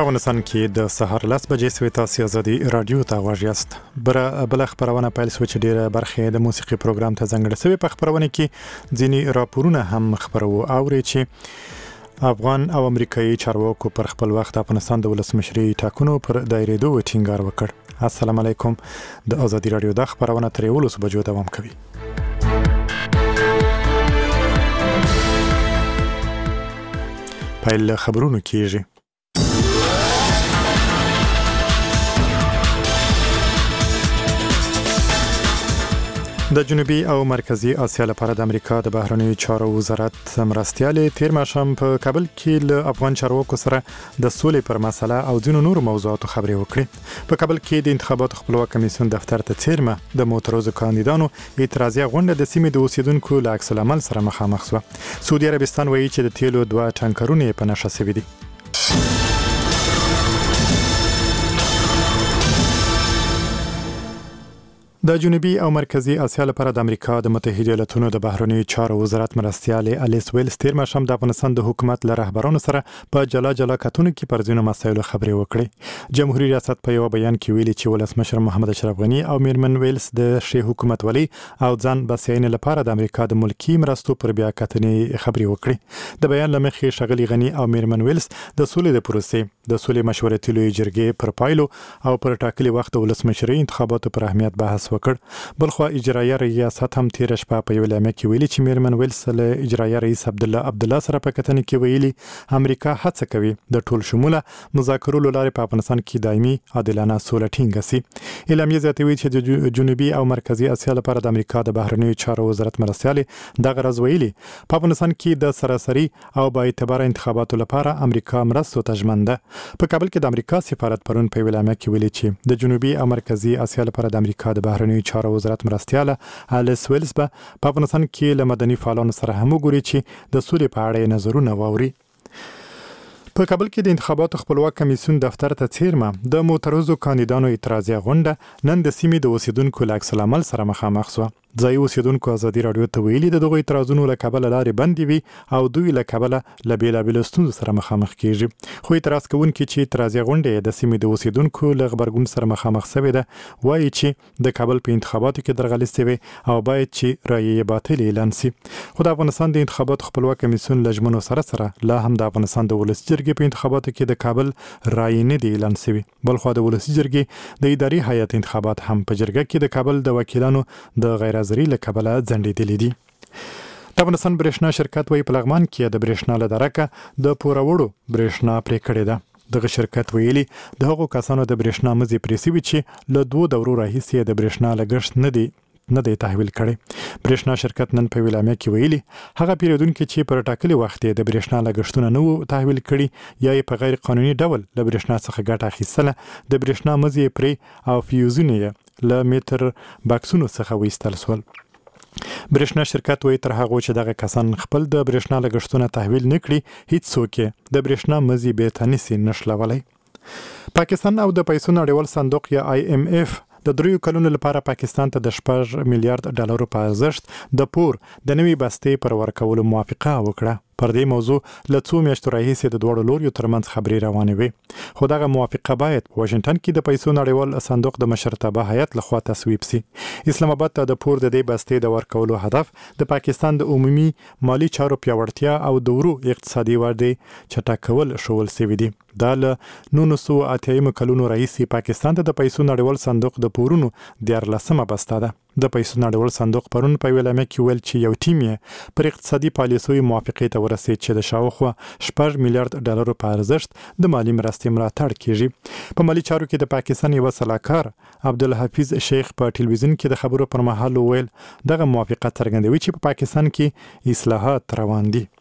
په افغانستان کې د سهار 10 بجې سوي تاسو ازادي رادیو ته غواړئ یاست. بل خبرونه پیل شو چې ډیره برخه د موسیقي پروګرام ته ځانګړې شوی. په خبرونه کې ځینی راپورونه هم خبرو اوري چې افغان او امریکایي چارواکو پر خپل وخت افغانستان د ولسمشري ټاکنو پر دایریدو ټینګار وکړ. السلام علیکم. د ازادي رادیو د خبرونه تر 11 بجو دوام کوي. پیل خبرونه کیږي. د جنوبي او مرکزی اسیا لپاره د امریکا د بهرنیو چارو وزارت مرستیالې تیر ماښام په کابل کې له افغان چارواکو سره د سولې پر مسله او ځینو نورو موضوعاتو خبرې وکړې. په کابل کې د انتخاباتو خپلواک کمیسیون دفتر ته څیرمه د معترضو کاندیدانو اعتراضي غونډه د سیمې د اوسیدونکو له عکس العمل سره مخامخ شوه. سعودي عربستان وایي چې د تیلو 2 ټانکرونه په نښه شوي دي. د جنوبي او مرکزی اسیا لپاره د امریکا د متحده ایالاتونو د بهرنیو چارو وزارت مرستیالې الیس ویلز تیر ماښام د افغانستان د حکومت له رهبرانو سره په جلا جلا کتونو کې پر ځینو مسایلو خبرې وکړې. جمهوریت ریاست په یو بیان کې ویلي چې ولسمشر محمد اشرف غنی او میرمن ویلز د شی حکومت ولی او ځان بسیاینې لپاره د امریکا د ملکی مرستو پر بیا کتنې خبرې وکړې. د بیان لمخې شغلی غنی او میرمن ویلز د سولې د پروسې د سولې مشورتي لوی جرګې پر پایلو او پر ټاکلي وخت ولسمشري انتخاباتو پر اهمیت بحث وکړ. بلخو اجرایه ریاست هم تیر شپه په یو اعلامیه کې ویلي چې میرمن ویلز له اجرایه رئیس عبدالله سره په کتنه کې ویلي امریکا هڅه کوي د ټول شموله مذاکرو لارې په افغانستان کې دایمي عادلانه سوله ټینګه شي. اعلامیه زیاتوي چې د جنوبي او مرکزی اسیا لپاره د امریکا د بهرنیو چارو وزارت مرستیالې دغه راز ویلي په افغانستان کې د سراسري او با اعتبار انتخاباتو لپاره امریکا مرستو ته ژمن ده. په کابل کې د امریکا سفارت پرون په اعلامیه کې ویلي چې د جنوبي او مرکزی اسیا لپاره د امریکا د بهرنیو چارو وزارت مرستیاله الیس ویلز په افغانستان کې له مدني فعالانو سره هم وګوري چې د سولې په اړه نظرونه واوري. په کابل کې د انتخاباتو خپلواک کمیسیون دفتر ته څیرمه د معترضو کاندیدانو اعتراضي غونډه نن د سیمې د اوسیدونکو له عکس العمل سره مخامخ شوه. ځایي اوسیدونکو ازادي رادیو ته ویلي د دغو اعتراضونو له کبله لارې بندې وي او دوی له کبله له بېلابېلو ستونزو سره مخامخ کیږي. خو اعتراض کوونکي چې اعتراضي غونډې د سیمې د اوسیدونکو له غبرګون سره مخامخ شوې ده وایي چې د کابل په انتخاباتو کې درغلي شوې او باید چې رایې باطلې اعلان شي. خو د افغانستان د انتخاباتو خپلواک کمیسیون له ژمنو سره لا هم د افغانستان د ولسي جرګې په انتخاباتو کې د کابل رایې نه دي اعلان شوي. بلخو د ولسي جرګې د اداري هیئت انتخابات هم په جرګه کې د کابل د وکیلانو د غیر حاضرۍ له کبله ځنډېدلي دي. د افغانستان برېښنا شرکت وایي په لغمان کې د برېښنا له درکه د پوروړو برېښنا پرې کړې ده. دغه شرکت ویلي د هغو کسانو د برېښنا مزي پرې سوي چې له 2 دورو راهیسې د برېښنا لګښت نه دی تحویل کړي. برېښنا شرکت نن په اعلامیه کې ویلي هغه پیرودونکو چې پر ټاکلي وخت د برېښنا لګښتونه نه وو تحویل کړي یا په غیر قانوني ډول له برېښنا څخه ګټه اخیستله د برېښنا مزي پرې او فیوزونه له میټر باکسونو څخه وایستل شول. برېښنا شرکت وایي تر هغه چې دغه کسان خپل د برېښنا لګښتونه تحویل نه کړي هیڅ څوک د برېښنا مزي بیرته نشي نښلولی. پاکستان او د پیسو نړیوال صندوق یا IMF د 3 کلونو لپاره پاکستان ته د 6 میلیارډ ډالرو په ارزښت د پور د نوې بستې پر ورکولو موافقه وکړه. پر دې موضوع له 2 میاشتو راهیسې د دوړو لوريو ترمنځ خبرې روانې وي. خو دغه موافقه باید په واشنگټن کې د پیسو نړیوال صندوق د مشرتابه هیئت لخوا تصویب شي. اسلام آباد ته د پور د دې بستې د ورکولو هدف د پاکستان د عمومي مالی چارو پیاوړتیا او د ورو اقتصادي ودې چټکول شول شوی دی. دا له 1980 کلونو راهیسې پاکستان ته د پیسو نړیوال صندوق د پورونو 14مه بسته ده. د پیسو نړیوال صندوق پرون په اعلامیه کې ویل چې یو ټیم یې پر اقتصادي پالیسیو موافقې ته ورسېد چې د شاوخوا 6 میلیارډ ډالرو په ارزښت د مالی مرستې ملاتړ کیږي. په مالی چارو کې د پاکستان یو سلاکار عبدالحفیظ شیخ په ټلویزیون کې د خبرو پر مهال ویل دغه موافقه څرګندوي چې په پاکستان کې اصلاحات روان دي.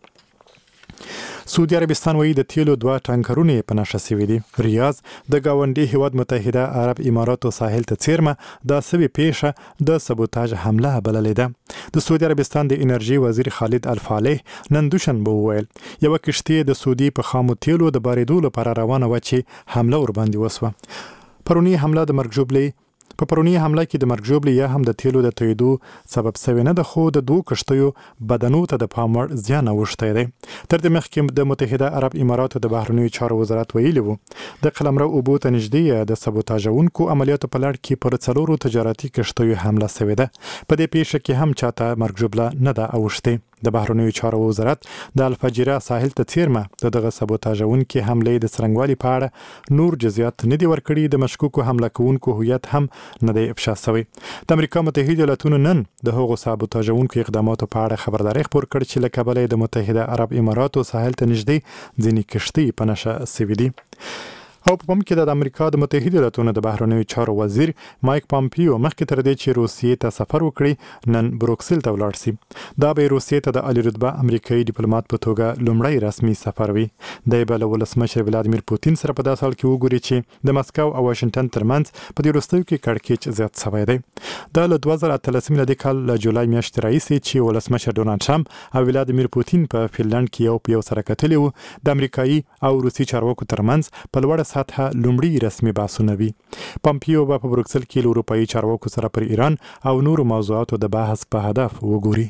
سعودي عربستان وایي د تیلو 2 ټانکرونه په نښه شوي دي. ریاض د ګاونډي هیواد متحده عرب اماراتو ساحل ته څیرمه د سوي پیښه د سبوتاژ حمله بللې ده. د سعودي عربستان د انرژي وزیر خالد الفالح نن دوشنبه وویل یو کشتۍ د سعودي په خامو تیلو د باریدو لپاره روانه و چې حمله ورباندې وسوه. پرونی حمله د مرګ ژوبلې په پرونی حمله کې د مرګ ژوبلې یا هم د تیلو د تویدو سبب شوی نه ده، خو د دوه کشتیو بدنو ته د پام وړ زیان اوښتی دی. تر دې مخکې د متحده عرب اماراتو د بهرنیو چارو وزارت ویلي وو د قلمرو اوبو ته نږدې د سبوتاژونکو عملیاتو په لړ کې پر 4 تجارتي کشتیو حمله شوې ده. په دې پیښه کې هم چاته مرګ ژوبله نه ده اوښتې. د بهرنیو چارو وزارت د الفجیره ساحل ته څیرمه دغه سبوتاژونکي حملې د څرنګوالي په اړه نور جزئیات نه دي ورکړي. د مشکوکو حمله کوونکو هویت هم نه دی افشا شوی. د امریکا متحده ایالاتونو نن د هغو سبوتاژونکو اقداماتو په اړه خبرداري خپور کړ چې له کبله د متحده عرب اماراتو ساحل ته نږدې ځینې کشتۍ په نښه شوي دي. او په پام کې د امریکا د متحده ایالاتونو د بهرنیو چارو وزیر مایک پامپیو مخکې تر دې چې روسیې ته سفر وکړي نن بروکسل ته ولاړ شي. دا به روسیې ته د عالی رتبه امریکایي ډیپلوماټ په توګه لومړی رسمي سفر وي. د بل ولسمشر ولادیمیر پوتین سره په داسې حال کې وګوري چې د مسکو او واشنگټن ترمنځ په دې وروستیو کې کړکېچ زیات شوی دی. دا له 2013 میلادي کال له جولای میاشتې راهیسې چې ولسمشر ډونالډ ټرمپ او ولادیمیر پوتین په فنلند کې یو سره کتلي وو د امریکایي او روسي چارواکو ترمنځ په لوړه سطحه لومړی رسمي بحثونه وي. پامپیو به په بروکسل کې له اروپایي چارواکو سره پر ایران او نورو موضوعاتو د بحث په هدف وګوري.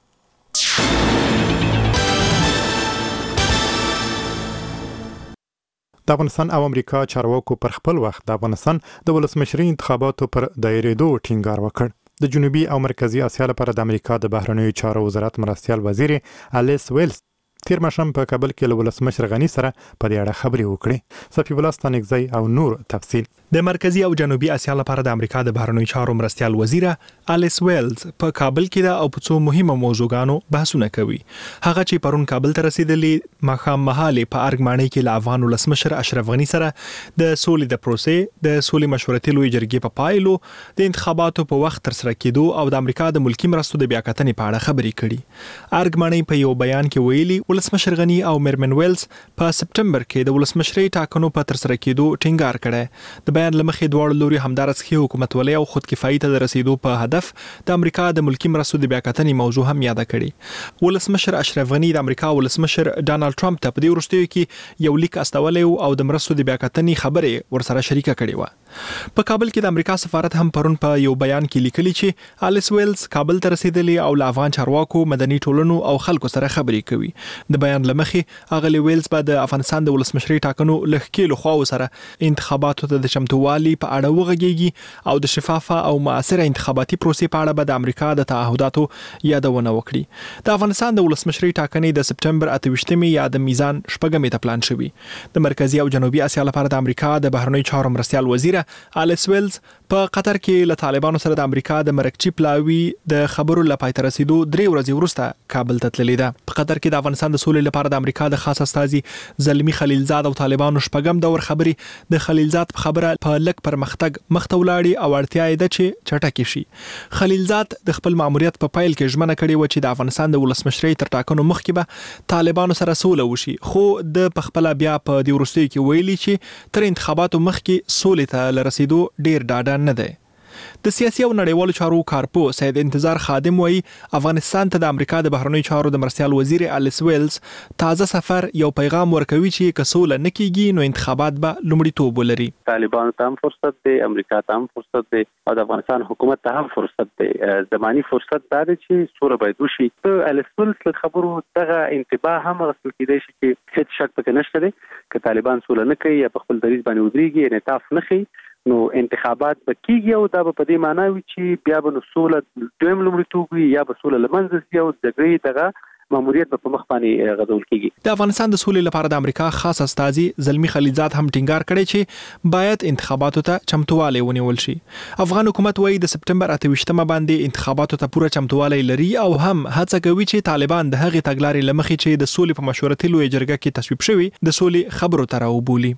د افغانستان او امریکا چارواکو پر خپل وخت د افغانستان د ولسمشري انتخاباتو پر دایریدو ټینګار وکړ. د جنوبي او مرکزی اسیا لپاره د امریکا د بهرنیو چارو وزارت مرستیال وزیر الیس ویلز تیر ماښام په کابل کې له ولسمشر غني سره په دې اړه خبرې وکړې. صفي الله ستانکزی او نور تفصیل. د مرکزی او جنوبي اسیا لپاره د امریکا د بهرنیو چارو مرستیال وزیر الیس ویلز په کابل کې د او په څو مهمه موضوعګانو بحثونه کوي. هغه چې پرون کابل ته رسیدلې ماښام مهاله په ارګمانۍ کې له افغان ولسمشر اشرف غني سره د سولې د پروسې د سولې مشورتي لوی جرګې په پایلو د انتخاباتو په وخت تر سره کېدو او د امریکا د ملکی مرستو د بیاکتنې په اړه خبرې کړي. ارګمانۍ په یو بیان کې ویلي ولسمشر غني او میرمن ویلز په سپټمبر کې د ولسمشري ټاکنو په تر سره کېدو ټینګار کړی. د بیان لمخې دواړو لوري همدارسخي حکومتولۍ او خودکفایي ته د رسیدو په هدف د امریکا د ملکی مرستو د بیاکتنې موضوع هم یاد کړي. ولسمشر اشرف غني د امریکا ولسمشر ډانلډ ټرمپ ته په دې وروستیو کې یو لیک استولی او د مرستو د بیاکتنې خبرې ورسره شریکه کړې و. په کابل کې د امریکا سفارت هم پرون په یو بیان کې لیکلي چې الیس ویلز کابل ته رسیدلی او له افغان چارواکو مدني ټولنو او خلکو سره خبرې کوي. د بیان لمخې اغلی ویلز به د افغانستان د ولسمشري ټاکنو لخکېلو خواو سره انتخاباتو ته د چمتووالي په اړه وغږیږي او د شفافه او معاصره انتخاباتي پروسې په اړه به د امریکا د تعهداتو یادونه وکړي. د افغانستان د ولسمشري ټاکنې د سپټمبر 28 یا د میزان 6 ته پلان شوی. د مرکزی او جنوبي اسیا لپاره د امریکا د بهرنیو چارو مرستیال وزیر الیس ویلز په قطر کې له طالبانو سره د امریکا د مرکچی پلاوی د خبرو لپاره تر رسیدو 3 ورځې وروسته کابل ته تللی ده. په قطر کې د افغانستان د سولې لپاره د امریکا د خاص استازي زلمی خلیلزاد او طالبانو شپږم دور خبري د خلیلزاد په خبره په لک پرمختګ مخته ولاړی او اړتیا یې ده چې چټک شي. خلیلزاد د خپل ماموریت په پایل کې ژمنه کړې و چې د افغانستان د ولسمشرۍ تر ټاکنو مخکې به طالبانو سره سوله وشي، خو د پخپل بیا په دې وروستیو کې ویلي چې تر انتخاباتو مخکې سولې ته لرسیدو ډیر ډاډه نه دی. د سیاسي او نړیوالو چارو کارپو سید انتظار خادم وایي افغانستان ته د امریکا د بهرنیو چارو د مرستیال وزیر الیس ویلز تازه سفر یو پیغام ورکوي چې کسوله نکېږي نو انتخابات به لومړیتوب ولري. طالبانو ته هم فرصت دی، امریکا ته هم فرصت دی او د افغانستان حکومت ته هم فرصت دی. زماني فرصت دا دی چې سوله باید وشي. الیس ویلز له خبرو دغه انتباه هم غوښتل کېدای شي چې هیڅ شک پکې نشته دی چې طالبان سوله نه کوي یا په خپل دریځ باندې ودرېږي، انعطاف نه کوي، نو انتخابات به کېږي او دا به په دې معنا وي چې بیا به نو سوله دویم لومړیتوب وي یا به سوله له منځه ځي او جګړې دغه ماموریت په مخ باندې غځول کېږي. د افغانستان د سولې لپاره د امریکا خاص استازي زلمی خلیلزاد هم ټینګار کړی چې باید انتخاباتو ته چمتووالی ونیول شي. افغان حکومت وايي د سپټمبر 28 باندې انتخاباتو ته پوره چمتووالی لري او هم هڅه کوي چې طالبان د هغې تګلارې لمخې چې د سولې په مشورتي لوی جرګه کې تصویب شوی د سولې خبرو ته راوبولي.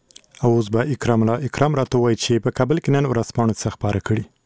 اوس به اکرام راته وایي چې په کابل کې نن ورځپاڼو څه خبره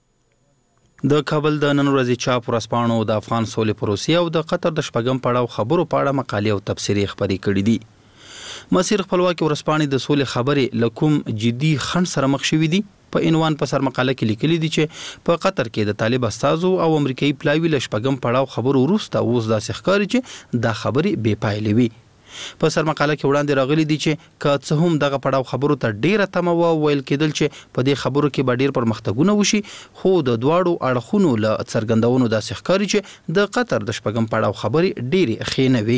کړي. د کابل د نن ورځې چاپ ورځپاڼو د افغان سولې پروسې او د قطر د شپږم پړاو خبرو په اړه مقالې او تبصرې خبرې کړي دي. مسیر خپلواکي ورځپاڼې د سولې خبرې له کوم جدي خنډ سره مخ شوي دي. په عنوان په سر مقاله کې لیکلي دي چې په قطر کې د طالب استازو او امریکایي پلاوي له شپږم پړاو خبرو وروسته اوس داسې ښکاري چې دا خبرې بې پایلې وي. په سرمقاله کې وړاندې راغلي دي چې که څه هم دغه پړاو خبرو ته ډیره تمه ویل کېدل چې په دې خبرو کې به ډیر پرمختګونه وشي، خو د دواړو اړخونو له څرګندونو داسې ښکاري چې د قطر د شپږم پړاو خبرې ډیرې ښې نه وي.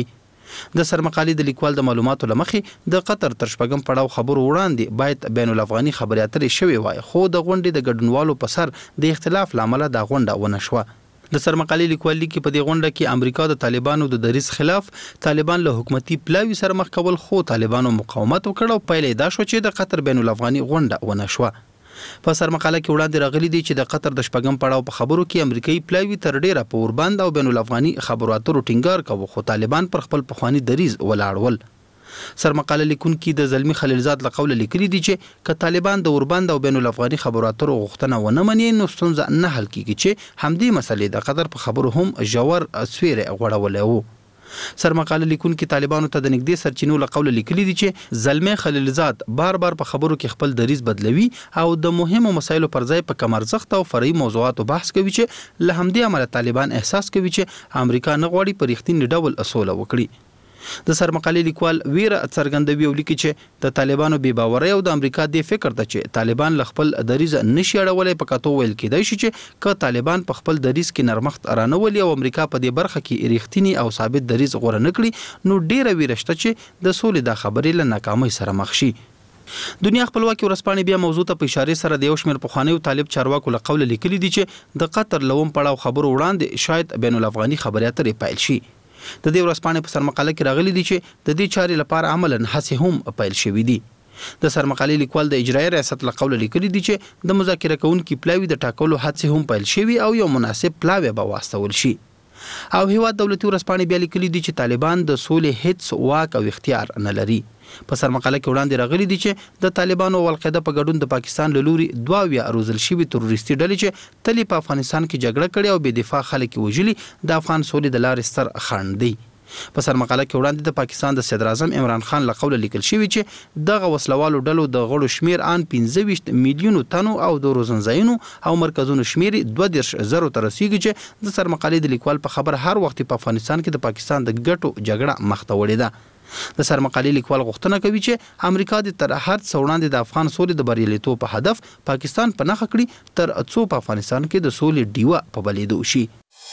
د سرمقالې د لیکوال د معلوماتو لمخې د قطر تر شپږم پړاو خبرو وړاندې باید بین الافغاني خبرې اترې شوې وای، خو د غونډې د ګډونوالو په سر د اختلاف لامل دا غونډه ونه شوه. د سرمقالې لیکوال لیکي په دې غونډه کې امریکا د طالبانو د دریځ خلاف طالبان له حکومتي پلاوي سره مخ کول، خو طالبانو مقاومت وکړ او پایله دا شو چې د قطر بین الافغاني غونډه ونه شوه. په سرمقاله کې وړاندې راغلي دي چې د قطر د شپږم پړاو په خبرو کې امریکایي پلاوي تر ډیره په اوربند او بین الافغاني خبرو اترو ټینګار کوي، خو طالبان پر خپل پخوانی دریځ ولاړ ول. سرمقاله لیکونکي د زلمی خلیلزاد له قوله لیکلي دي چې که طالبان د اوربند او بین الافغاني خبرو اترو غوښتنه ونه مني نو ستونزه نه حل کیږي چې همدې مسلې د قطر په خبرو هم ژور سویره غوړولې وو. سرمقاله لیکونکي طالبانو ته د نږدې سرچینو له قوله لیکلي دي چې زلمی خلیلزاد بار په خبرو کې خپل دریځ بدلوي او د مهمو مسایلو پر ځای په کم ارزښت او فرعي موضوعاتو بحث کوي چې له همدې امله طالبان احساس کوي چې امریکا نه غواړي په رښتیني ډول اصول وکړي. د سرمقالې لیکوال ویره څرګندوي او لیکي چې د طالبانو بې باورۍ او د امریکا د فکر ته چې طالبان له خپل دریځ نشي اړولای په کتو ویل کېدای شي چې که طالبان په خپل دریځ کې نرمښت رانولي او امریکا په دې برخه کې ریښتینی او ثابت دریځ غوړه نکړي نو ډیره ویره شته چې د سولې د خبرې له ناکامۍ سره مخ شي. دنیا خپلواکي ورځپاڼې بیا موضوع ته په اشاره سره د یو شمېر پخوانیو طالب چارواکو له قوله لیکلي دي چې د قطر لوم پړاو خبرو وړاندې شاید بین الافغاني خبرې اترې پیل شي. د دې ورځپاڼې په سرمقاله کې راغلي دي چې د دې چارې لپاره عملاً هڅې هم پیل شوې دي. د سرمقالې لیکوال د اجرایي ریاست له قوله لیکلي دي چې د مذاکره کوونکي پلاوي د ټاکلو هڅې هم پیل شوي او یو مناسب پلاوی به واستول شي. او هیواد دولتي ورځپاڼې بیا لیکلي دي چې طالبان د سولې هیڅ واک او اختیار نه لري. په سرمقاله کې وړاندې راغلي دي چې د طالبانو او القاعده په ګډون د پاکستان له لوري 22 روزل شوي تروریستي ډلې چې تلې په افغانستان کې جګړه کړې او بې دفاع خلک وژلي د افغان سولې د لارې ستر خنډ دی. په سرمقاله کې وړاندې د پاکستان د صدر اعظم عمران خان له قوله لیکل شوی چې دغه وسلوالو ډلو د غړو شمیر ان 15 میلیونو تنو او د روزنځایونو او مرکزونو شمیر 20,000 ته رسیدي چې د سرمقالې د لیکوال په خبر هر وخت په افغانستان کې د پاکستان د ګټو جګړه مخ ته وړې ده. د سرمقالې لیکوال غوښتنه کوي چې امریکا د تر هر څه وړاندې د افغان سولې د بریالیتوب په هدف پاکستان په نخښه کړي تر څو په افغانستان کې د سولې ډیوه په بلیدو شي.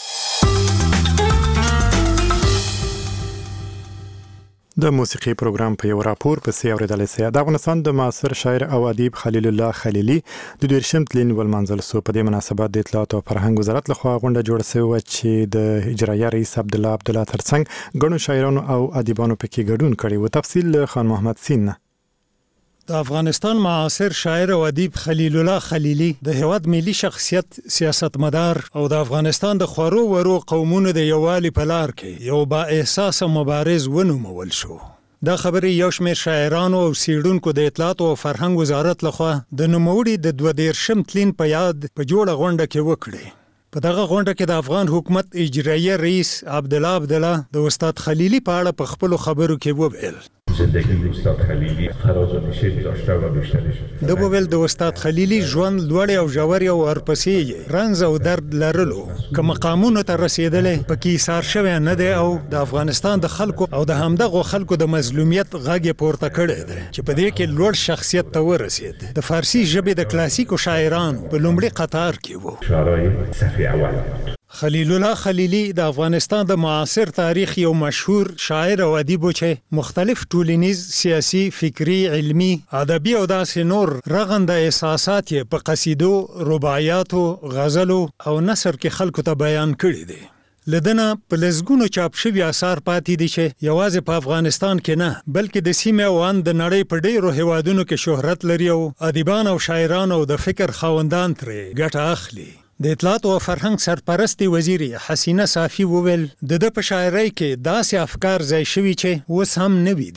د موسیقي پروګرام په یو راپور پسې اوریدل شوی د افغانستان د معاصر شاعر او ادیب خلیل الله خلیلی د 12 تلین ولمنځل سو په دې مناسبت د اطلاعات او فرهنګ وزارت لخوا غونډه جوړه شوې چې د اجرایي رئیس عبدالله ترڅنګ غنو شاعرانو او ادیبانو پکې ګډون کړي و. تفصیل خان محمد سین. د افغانستان معاصر شاعر او ادیب خلیل الله خلیلی د هیواد ملي شخصیت، سیاستمدار او د افغانستان د خورو ورو قومونو د یووالي په لار کې یو با احساس مبارز ونومول شو. دا خبرې یو شمېر شاعرانو او څېړونکو د اطلاعات او فرهنګ وزارت لخوا د نوموړي د 22 تلین په یاد په جوړه غونډه کې وکړې. په دغه غونډه کې د افغان حکومت اجرایي رئیس عبدالله د استاد خلیلی په اړه په خپلو خبرو کې وویل. زندگی استاد خلیلی فراز و نشیب داشته و بیشترش. د بویل د استاد خلیلی ژوند لوړ او ژور او ورپسې رنځ او درد لرلو که مقامونو ته رسیدلې پکې سار شوی نه دی او د افغانستان د خلکو او د همدغه خلکو د مظلومیت غږ پورته کړی دی چې په دې کې لوړ شخصیت ته ورسید. د فارسی ژبې د کلاسیکو شاعرانو په لومړي قطار کې وو. شاعرای صفحه اول خلیل الله خلیلی د افغانستان د معاصر تاریخ یو مشهور شاعر او ادیب چې مختلف ټولنیز، سیاسي، فکری، علمی، ادبي او داسې نور رغنده احساسات په قصیدو، رباعیاتو، غزلو او نثر کې خلکو ته بیان کړي دي. لدنه په لزګونو چاپ شوي اثار پاتې دي چې یوازې په افغانستان کې نه بلکې د سیمې او ان د نړۍ په ډیرو هیوادونو کې شهرت لري او ادیبان او شاعران او د فکر خاوندان ترې ګټه اخلي. د اطلاعات او فرهنګ سرپرستی وزیر حسینه صافی وویل د په شاعرۍ کې داسې افکار ځای شوي چې اوس هم نوي دي.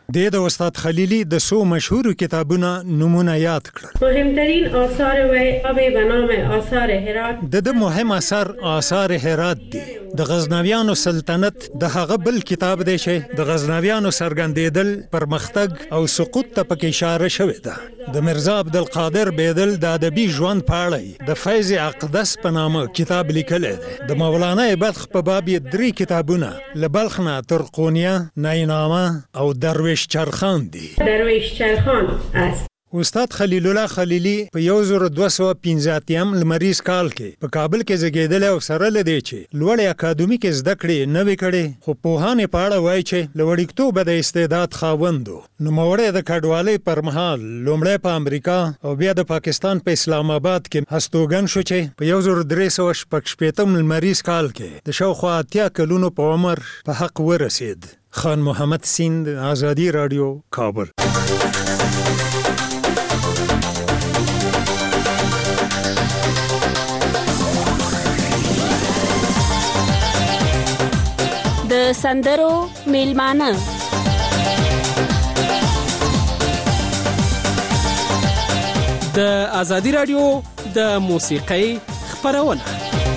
د استاد خلیلی د سو مشهور کتابونو نمونه یاد کړل. مهمترین آثار وی ابي بنام آثار هرات د مهم آثار هرات دي. د غزنویانو سلطنت د هغه بل کتاب دی چې د غزنویانو سرګندېدل پرمختګ او سقوط ته پکې اشاره شوې ده. د مرزا عبدالقادر بیدل د ادبي ژوند په اړه د فیض اقدس په نامه کتاب لیکلی دی. د مولانا بلخ په باب 3 کتابونه له بلخ نه تر قونیه، نینامه او درویش چرخان دي. درویش چرخان است. استاد خلیل الله خلیلی په 1215 لمریز کال کې په کابل کې زیږیدل او سره لدی چې لوړ اکاډمیک زده کړې نه وکړي، خو پوهانه پاړه وای چې لوړیکتوب د استعداد خاوندو. نو موړې د کډوالۍ پر مهال لومړی په امریکا او بیا د پاکستان په اسلام آباد کې هستوګن شو چې په 1316 لمریز کال کې د شاوخوا 80 کلونو په عمر په حق ورسید. خان محمد سیند، آزادی رادیو، کابل. د سندرو میلمانه د آزادی رادیو د موسیقۍ خبرونه.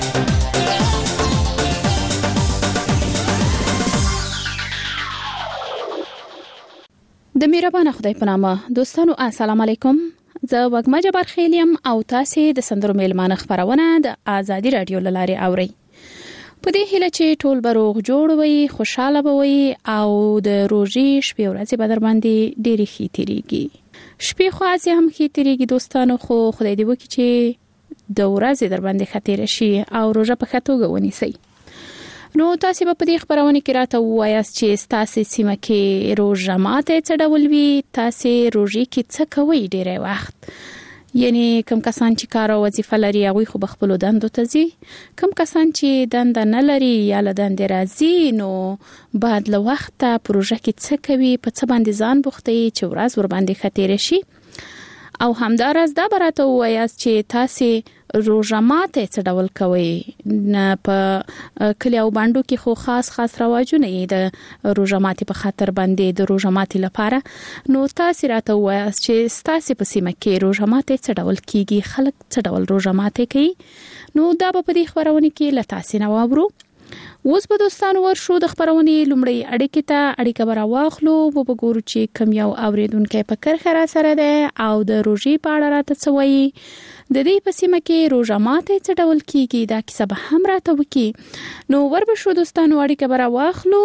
د مهربان خدای په نامه دوستانو السلام علیکم. زه وګما جبار خیلیم او تاسو د سندرو میلمانه خبرونه د آزادی رادیو لاري اوري. په دې هیله چې ټول بروغ جوړ وي، خوشاله وي او د روزي شپې ورځې به در باندې ډېری ښې تیریږي. شپې خو هسې هم ښې تیریږي دوستانو، خو خدای دې وکړي چې د ورځې در باندې ښه تیره شي او روژه په ښه توګه ونیسئ. نو تاسو به په دې خبرونه کې راته ووایاست چې ستاسو سیمه کې روژه ماته څه ډول وي، تاسو روژې کې څه کوئ ډېری وخت. یعنی کم کسان چې کار او وظیفه لري هغوی خو به خپلو دندو ته ځي، کم کسان چې دنده نه لري یا له دندې راځي نو بعد له وخته پروژه کې څه کوي، په څه باندې ځان بوخته یي چې ورځ ور باندې ښه تیره شي. او همداراز دا به راته ووایاست چې تاسې روژه ماته څه ډول کوئ. په کلي او بانډو کې خو خاص رواجونه یې د روژه ماتې په خاطر باندې د روژه ماتې لپاره. نو تاسو راته ووایاست چې تاسو په سیمه کې روژه ماتې څه ډول کیږي، خلک څه ډول روژه ماتې کوي. نو دا به په دې خبرونه کې له تاسو نه واورو. اوس به دوستانو ورشو د خبرونې لومړی اړیکه به راواخلو، به ګورو چې کوم یو اوریدونکی په کرښه را سره دی او د روژې په اړه راته څه وایي، د دې په سیمه کې روژه ماتې څه ډول کیږي، دا کیسه به هم راته وکړي. نو ور به شو دوستانو اړیکه به راواخلو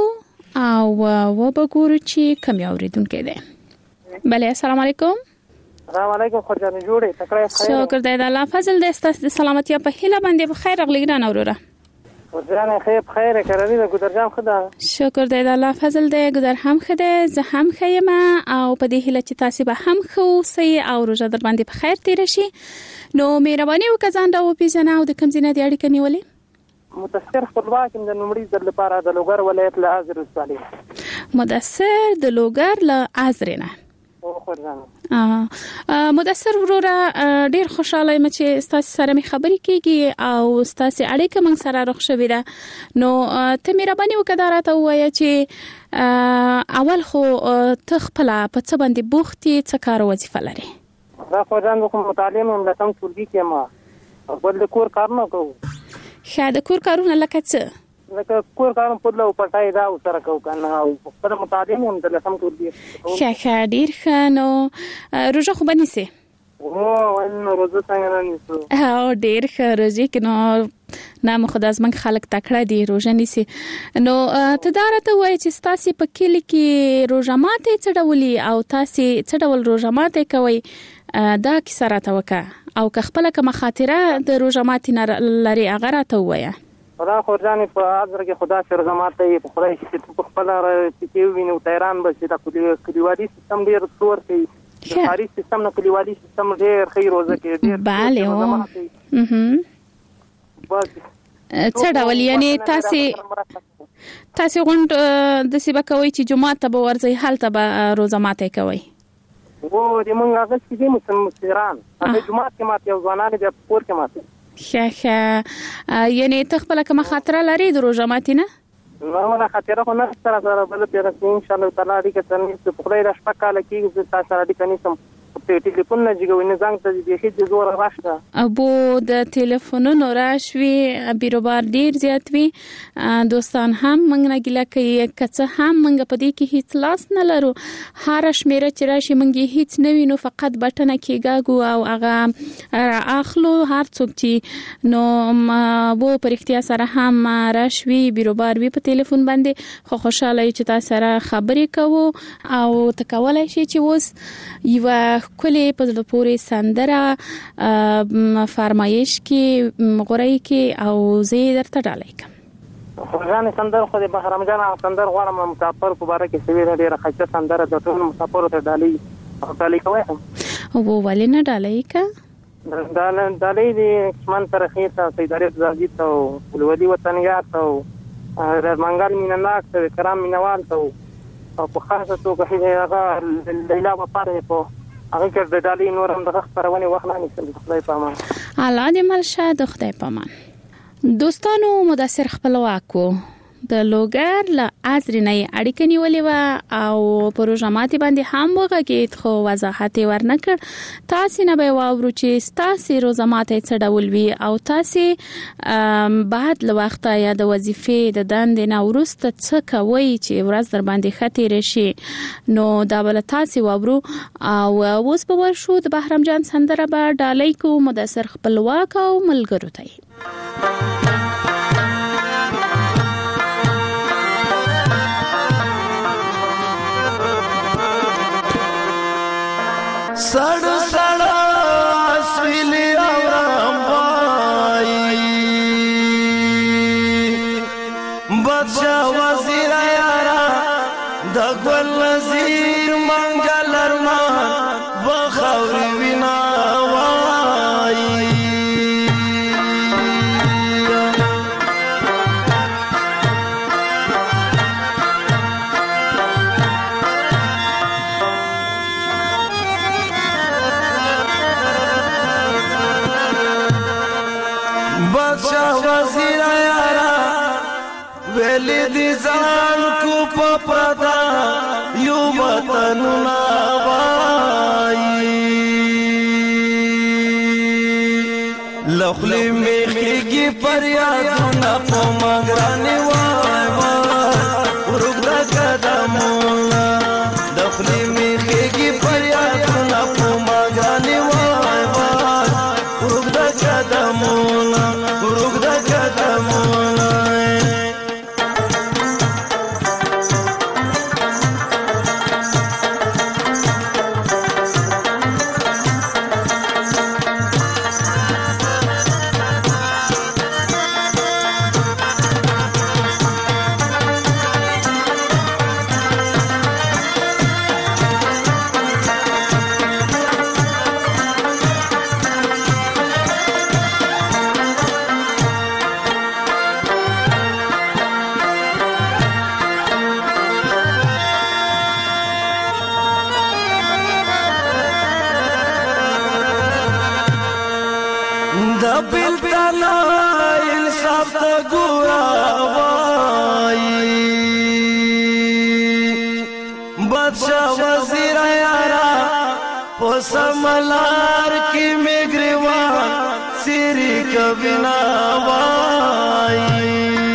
او به ګورو چې کوم یو اوریدونکی دی. بله السلام علیکم. السلام علیکم خورجان جوړې تکړه خیر. شکر دی د الله فضل دی، ستاسو د سلامتیا په هیله باندې په خیر راغلی ګران اوروره. خورجان خیر کرانی د ګذرجام خدا. شکر دی د الله فضل دی، ګذر هم خده، زه هم خیم او په دې هیله چې تاسو به هم خو سي او روزه در باندې په خیر تیر شي. نو مهرباني وکړئ ځان راو پیژنه او د کوم ځای د اړیکې نیولې. مدثر خپلواک د نومړي ځل لپاره د لوګر ولایت له ازر وسالي. مدثر د لوګر له ازر نه. مدثر وروره ډیر خوشاله یم چې ستاسو سره می خبرې کیږي او ستاسو اړیکه من سره روغ شوې ده. نو ته مهرباني وکړه راته ووایه چې اول خو ته خپل په څه باندې بوختي، څه کار او وظیفه لري؟ دا خورجان کوم مطالعه مې لکم ټولګي کې ما خپل د کور کارونه کوم. ښه د کور کارونه لکه څه؟ لکه کور کارونه په لو پټای دا سره کوم کنه او خپل مطالعه مې د لکم ټولګي. ښه ډیر ښه. نو روزه خو بنيسي؟ نو روزه څنګه نیسو؟ او ډیر ښه روزه کې نو نام خدای زمنګ خلک تکړه دي روزه نیسي. نو ته دا راته وایي چې تاسو په کلی کې روزه ماته څه ډولي او تاسو څه ډول روزه ماته کوي، دا کیسه راته وکړه او که خپل کومه خاطره د روزه ماتې نه لري هغه راته ووایه. خدا خورجان په ازر کې خدا سره زماته په خدای چې په خپل راځي ویني تهران بس دا کلیوالي سیستم ډیر څور کوي، ښاري سیستم نه کلیوالي سیستم ډیر خیر روزه کې ډیر. bale بس څه ډول یعنی تاسو غونډ د سیبه کوي چې جمعه ته به ورځي حالت به روزه ماته کوي؟ و دې مونږ هغه چې مسلمان هغه جمعه کې ماته یو ځوانان د پور کې ماته. ښه یعنی ته خپل کومه خاطره لري د روزه ماتې نه؟ نو ولا خاطر خو نه سره بل تیر ان شاء الله تعالی دې کې څنګه په خدای د شپه کال کې تاسو سره دې کنيسم په ټلیفون نه جوړوي نه څنګه ته دې هیڅ زور راشه ابو د ټلیفونونو راشوي بیروبار ډیر زیات وي دوستان هم موږ نه ګیله کوي کڅه هم موږ په دې کې هیڅ لاس نه لرو هر شمیره چې راشي موږ هیڅ نه وینو فقط بټنه کې ګاګو او هغه اخلو هر څوک چې نو وو پرختیا سره هم راشوي بیروبار وی په ټلیفون باندې خو خوشاله چې تاسو سره خبرې کوو او تکولای شي چې وس یو کلی په د پورې سندره فرمایش کې غوړی کې او زه درته ډالای کوم خورجان سندره خو د بهرام جان سندره غواړم مسافر په باره کې سوي ډیره خاصه سندره د ټول مسافر ته ډالي او ډالي کوي او ولې نه ډالای کا ډالي د من ترخی ته سیداری زاجی ته ولودي وطنیات او منګل مینناک ته کرام مینوال ته او په خاصه توګه هغه لیلا وپاره په هغه کې د ډالۍ نور هم د خبرونه وخت نه نشي خدای پامان الله دې مرشه د خدای پامان دوستانو مدثر خپلواکو د لوګر له ازرنه اړیکه نیولې و او پروژامات باندې هم وغږید خو وضاحت ورنکړ تاسو نه به واورو چې تاسو روزمات څه ډول وی او تاسو بعد له وخت یا د وظیفې د دندې نه ورسته څه کوي چې ورځ در باندې خطر شي نو دا بل تاسو واورو او اوس په ورشو د بهرام جان سندره به ډالۍ کو مدثر خپلواک او ملګرو ته سړ سړ اسویلی اورم وای بادشاہ وزیر یارا د ګل نذیر منګل ارمان بخوري وینا وای وزیر یارا ویلی دی ځان کو په پردا یو وطن ناوای لخلی میخیږي پر یادونه په مګرانی وای ورګ قدمونه لخلی میخیږي پر یادونه په مګرانی وای ورګ قدمونه समलार की मेघरवान सिरी कभी ना वाई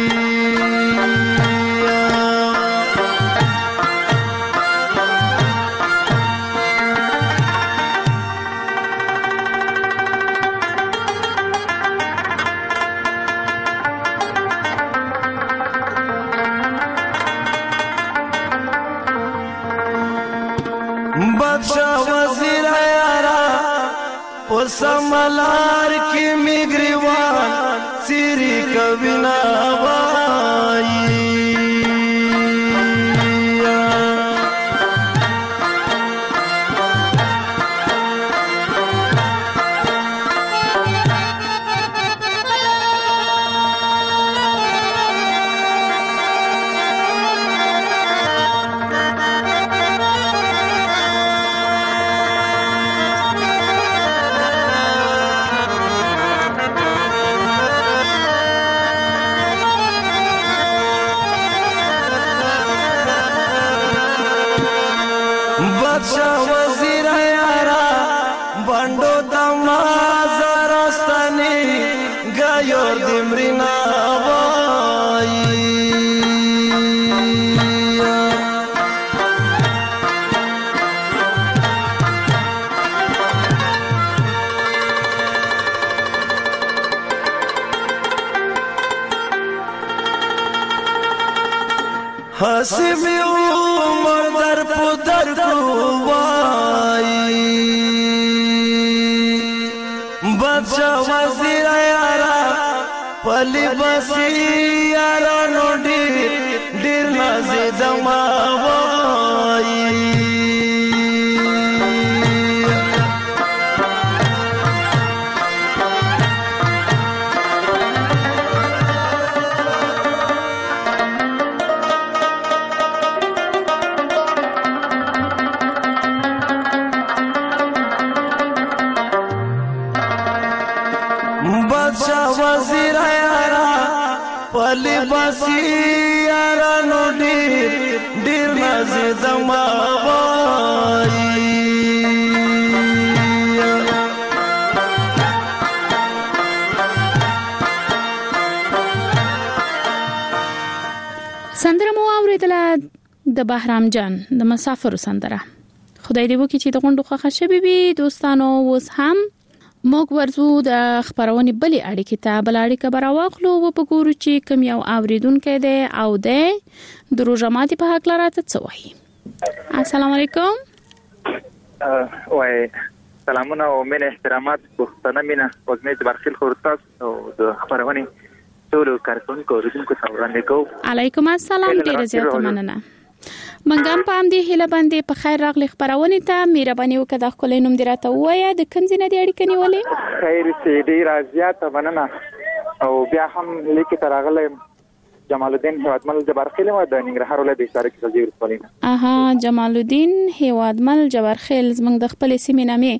बादशाह वजीर यारा समलार की मिग्रीवान सिरी कभी ना वाई حسبی عمر در پدر کوایی بادشاہ وزیر یارا پلی بسی یارانو ډیر نازې دما وایی وزیر یارا پلی بسی یارانو ډیر نازې دما وایی سندره مو اوریدله د بهرام جان د مسافر سندره. خدای دې وکړي چې د غونډو خوښه شوي وي دوستانو. اوس هم موږ ورزو د خبرونې بلې اړیکې ته بل اړیکه براواخلو و په ګورو چې کوم یو اوریدونکو دی او د روژه ماتي په حق لراته څه وایي. السلام علیکم. وای سلامونه او مینه احترامات پښتنه مینه وزمې د برخیل خورتاس او د خبرونې ټول کارکونکو اوریدونکو ته وړاندې کوم. علیکم السلام. ډیره زیاته مننه. منګم پام دی هله باندې په خیر راغلی خبرونه ته مهرباني وکړه د خپل نوم دی راته وایي د کوم ځای نه دی اړیکه نیولې. خیر سي ډیره زیاته مننه او بیا هم لیکي تراغله جمال الدین هیوادمل جبرخیل و د ننګرهار ولایت اشاره کې وزیر سپالینه. جمال الدین هیوادمل جبرخیل زمنګ د خپل سیمې نامې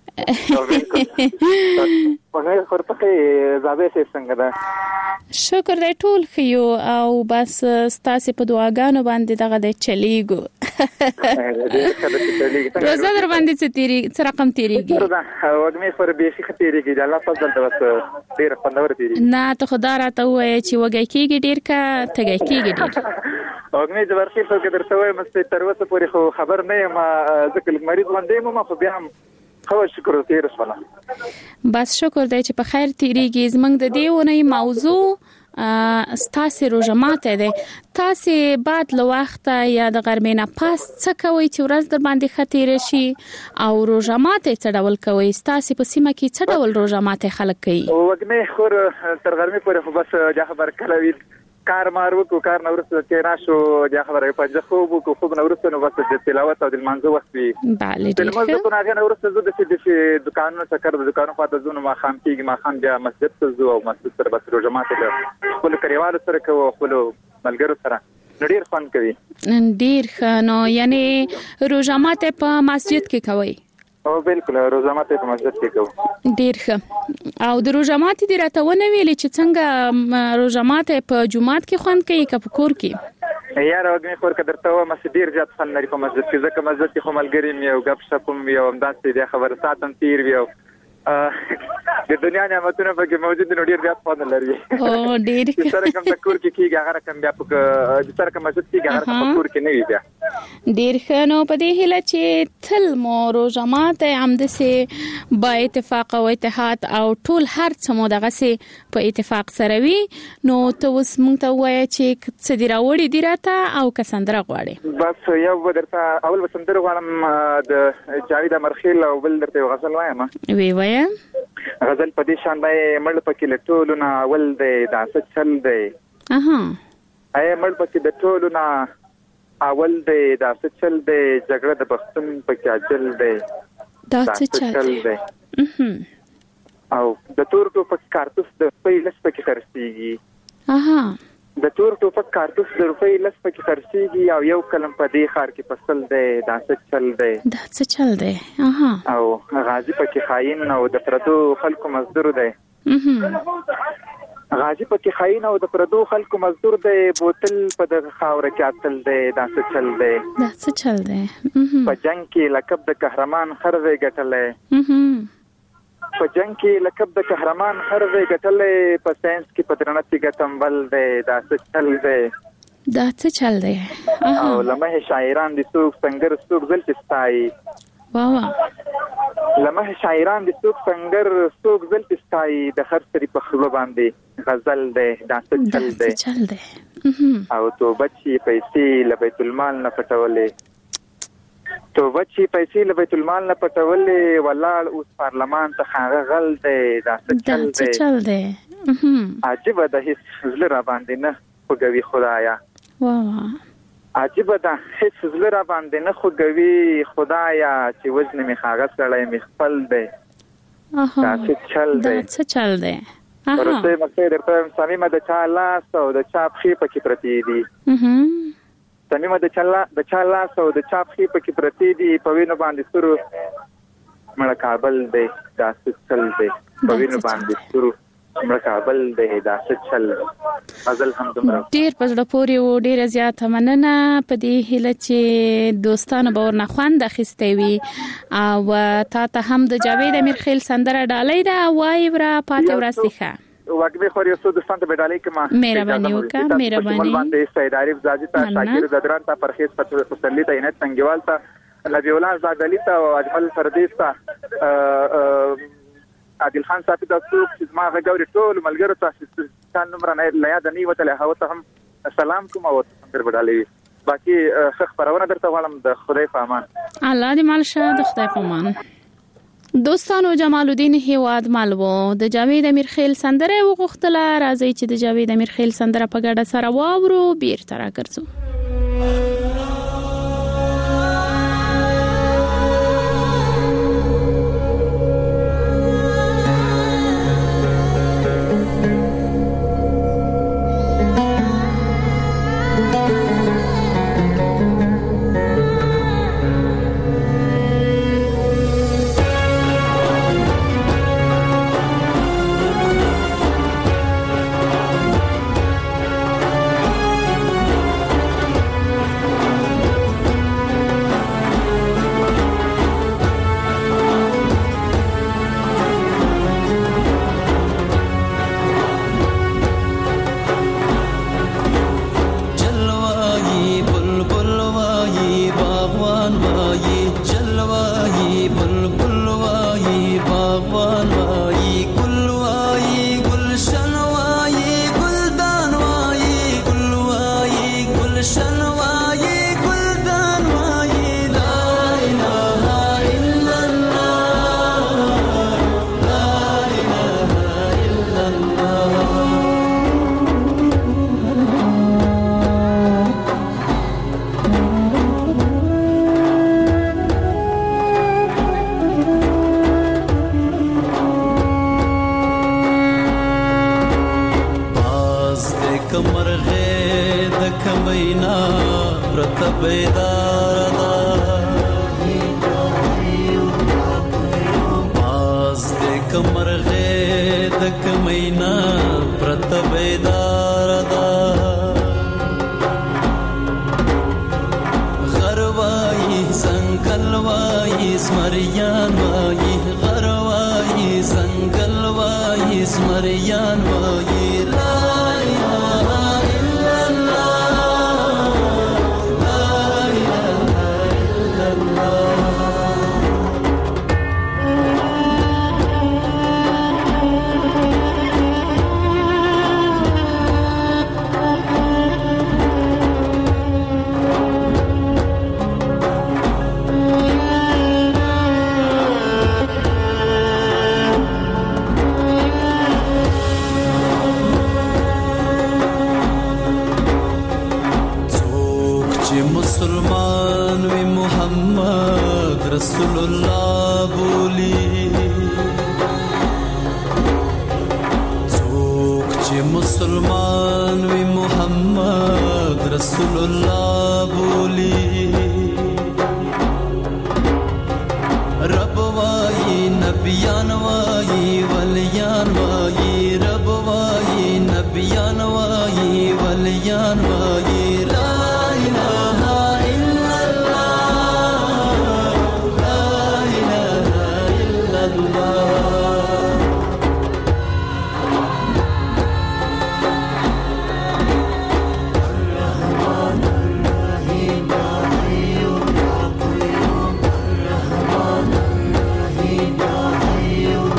په خورپخې زابې څنګه ده؟ شکر دې ټول خيو او بس ستاسو په دعاګانو باندې دغه د چلیګو روزه در باندې څه رقم تیریږي؟ وګمې پر بیسي ختیریږي الله فضل د وس ډیر خوندور تیریږي. نه ته خدای راته وایي چې وګی کېږي ډیر کا تګی کېږي ډیر. وګمې د ورخې په کې درته وایم چې تر اوسه پورې خو خبر نه یم ځکه مریض باندې ما خو بیا هم خو شکر تیر شولا. بس شکر دی چې په خیر تیریږي. زمنګ د دې ونې موضوع ستاسو روژه ماته ده. تاسو بعد له وخت یا د غرمې نه پاس څه کوي چې ورځ در باندې خطر شي او روژه ماته څه ډول کوي؟ تاسو په سیمه کې څه ډول روژه ماته خلک کوي؟ وګمې خور تر غرمې پورې خو بس دا خبر کړی کار مارو کو کار نورسته کې راشو دا خبره په ځخ خو نورسته نو بس د تلاوت او د منځو وخت وي. bale د منځو کو نه نورسته زو د دکانونو څخه د دکانونو په تاسو ما خام کېږي ما خام بیا مسجد ته زو او مسجد سره بس روزه ماته خپل کریوالو سره کوو خپل ملګرو سره ډیر فن کوي. ډیر خنو یعنی روزه ماته په مسجد کې کوي؟ او بالکل روزه ماته په مسجد کې کوو. ډیر ښه. او د روزه ماته دی راته ونه ویلې چې څنګه روزه ماته په جمعات کې خوند کوي که په کور کې؟ یاره وګمې خور که درته وایم چې ډیر زیات فن لري په مسجد کې ځکه مسجد کې خو ملګري مې او ګپ شپ مې او همداسې د خبره ساتم تیر وي او د دنیا نعمتونه پکې موجود دي نو ډیر زیات فن لري. او ډیر سره کوم د کور کې کیږي هغه رقم بیا په سره کوم مسجد کې هغه په کور کې نه وي بیا. ډیر ښه. نو په دې هله چې تل مو روزه ماته همدسه با اتفاق او اتحاد او ټول هر څه مو دغه سي په اتفاق سره وي نو ته اوس مونږ ته وایې چې څه دی راوړي دی راته او کسندره غواړي؟ بس یو درته اول وسندره غواړم د جاوید مرخیل او بل درته غزل وایم. وی وایم غزل په دې شان باندې مړ پکې لټولونه اول دی دا څه چل دی. اې مړ پکې د ټولونه اول دی دا څه چل دی جګړه د بختون پکې اجل دی دا څه چل دی. او د تور ټوپک کارتوس د پیلس پکې خرڅيږي. د تور ټوپک کارتوس د روپۍ لس پکې خرڅيږي او یو کلم په دې خار کې فصل دی دا څه چل دی. دا څه چل دی. او غازی پکې خاين او د پردو خلکو مزدور دی. غازی پکې خاين او د پردو خلکو مزدور دی. بوتل په د خاور کې اتل دی دا څه چل دی. دا څه چل دی. په جنگ کې لقب د قهرمان خرځي ګټلې. په جنگ کې لقب د قهرمان خرځي ګټلې. په ساينس کې پدرنتي ګټمبل دی دا څه چل دی. دا څه چل دی. او لمه شاعران دي څوک سنگر څوک زلفستای. واه لمه شاعران دي څوک سنگر څوک زلفستای د خر سری په خلو باندې غزل دی دا څه چل دی. او توبه چې پیسې له بیت المال نه پټولې ولاړ اوس پارلمان ته هغه غل دی دا څه چل دی عجیب ده هیڅ زړه را باندې نه خوږوي خدایا عجیب ده هیڅ زړه را باندې نه خوږوي خدایا چې وزن می هغه سړی می خپل دی دا څه چل دی ورته مکه درته صمیمه د چا لاس او د چا پخې پکې پرتی دي صمیمه د چا لاس او د چا پخې پکې پرتی دي په وینو باندې سرو مړه کابل دی دا څه چل دی په وینو باندې سرو مړه کابل دی دا څه چل غزل هم دومره ډیر په زړه پورې و ډیر زیات مننه په دې هیله چې دوستانو به ورنه خوند اخیستی وي او تا ته هم د جاوید امیرخیل سندره ډالۍ ده وایي ورا پاتې ورځ دی ښه وګړي خو یو څه د ستانه به ډالۍ کما مهرباني وکړه مهرباني باندې سید عارف زاجي ته شاکر زدران ته پرخیز پسلی ته عینت څنګهوال ته نبی الله زادلی ته او اجمل فردیس ته عادل خان صاحب د څوک چې ما غوړي ټول ملګرو ته ستاسو نمبر نه یاد نه وته هغه ته هم سلام کوم او تر بدالي باقي خبرونه درته غواړم د خدای په امان الله دې مال شه د خدای په امان دوستانو جمال الدین هیواد مالوو د جاوید امیرخیل سندره وغوښتله راځي چې د جاوید امیرخیل سندره په ګډه سره واورو بیرته راګرځو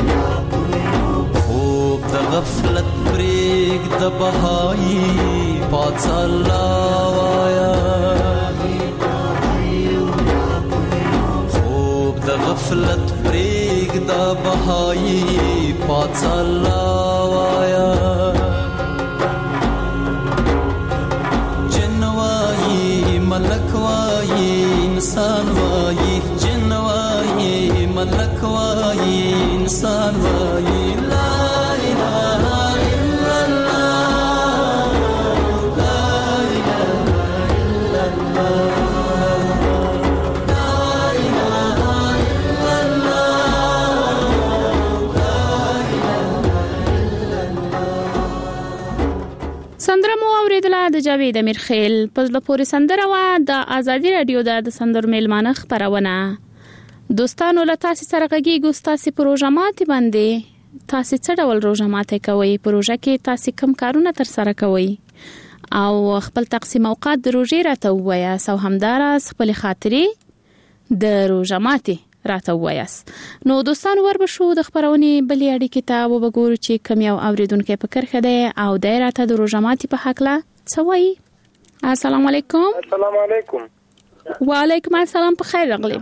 غفلت پریک د بهایی پاتلا وایا خوب د غفلت پریګ د بهایي پاتلا وایا جنوایی ملک وایی انسان وایی جنوایی ملک وایی انسان وایی لا اله الا الله لا اله الا الله لا اله الا الله لا اله الا الله. سندره مو اوریدله د جاوید امیرخیل پزله پوری سندره وا د ازادي رادیو د سندرو میلمانه خبرونه. دوستانو له تاسو سره غږیږو تاسو پروژه ماته باندې تاسو څه ډول روزه ماته کوي پروژه کې تاسو کوم کارونه تر سره کوي او خپل تقسیم اوقات د روزي راته وایي او همدارس خپل خاطري د روزه ماته راته وایي. نو دوستانو وربشو د خبرونې بلې اړیکې ته وګورو چې کوم یو اوریدونکو په کرخه ده او دایره ته د روزه ماته په حق لا څه وایي. السلام علیکم. السلام علیکم. وعلیکم السلام په خیر راغلی.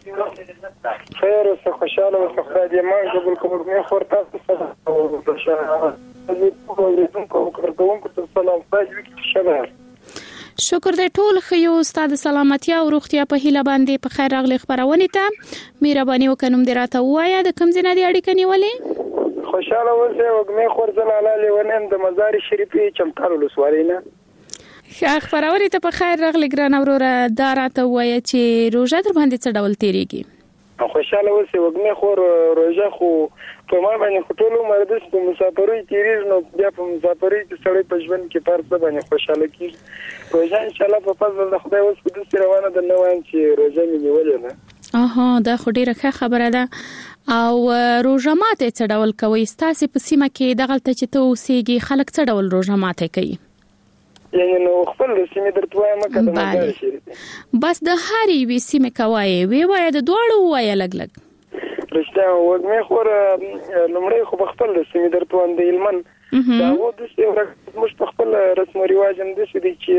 خیر اوسه خوشاله اوسه خدای دې ما قبول کوم مې خورته سلام او بشاره دې په کوم سلام پاجوي شبه شکر دې ټول خيو استاد سلامتی او روغتیا په هیله باندې په خیر راغلی خبرونه ته مهرباني وکړم دې راته وایا د کوم ځای نه اړیکه نیولې خوشاله اوسه وګمه خورځل علاله ونیم د مزار شریفي چمتال ولسوالینا خبرونه ته په خیر راغلی ګران اوروره دا راته وایا چې روزه در باندې څه ډول تیریږي خوشاله اوسه وګمه خور روزه خو په ما باندې ټولو مردس په مسافرۍ تیریږي نو بیا په مسافرۍ کې سړی په ژوند کې پرځ باندې خوشاله کیږي روزه ان شاء الله په فضل د خدای اوس په دې روانه د نو ان چې روزه مې نیولې نه دا خو ډیره ښه خبره ده او روزه ماته څه ډول کوي تاسو په سیمه کې دغلت چې ته اوسېږي خلک څه ډول روزه ماته کوي یعنی نو خپل سیمه درته وایم کله مزار شریف بس د هاري وی سیمه کوي وی وای د دوړو وای لګ رښتیا وګمه خور لمړی خو خپل سیمه درته وند علمن دا و د څه مش خپل رسم او رواج هم دي چې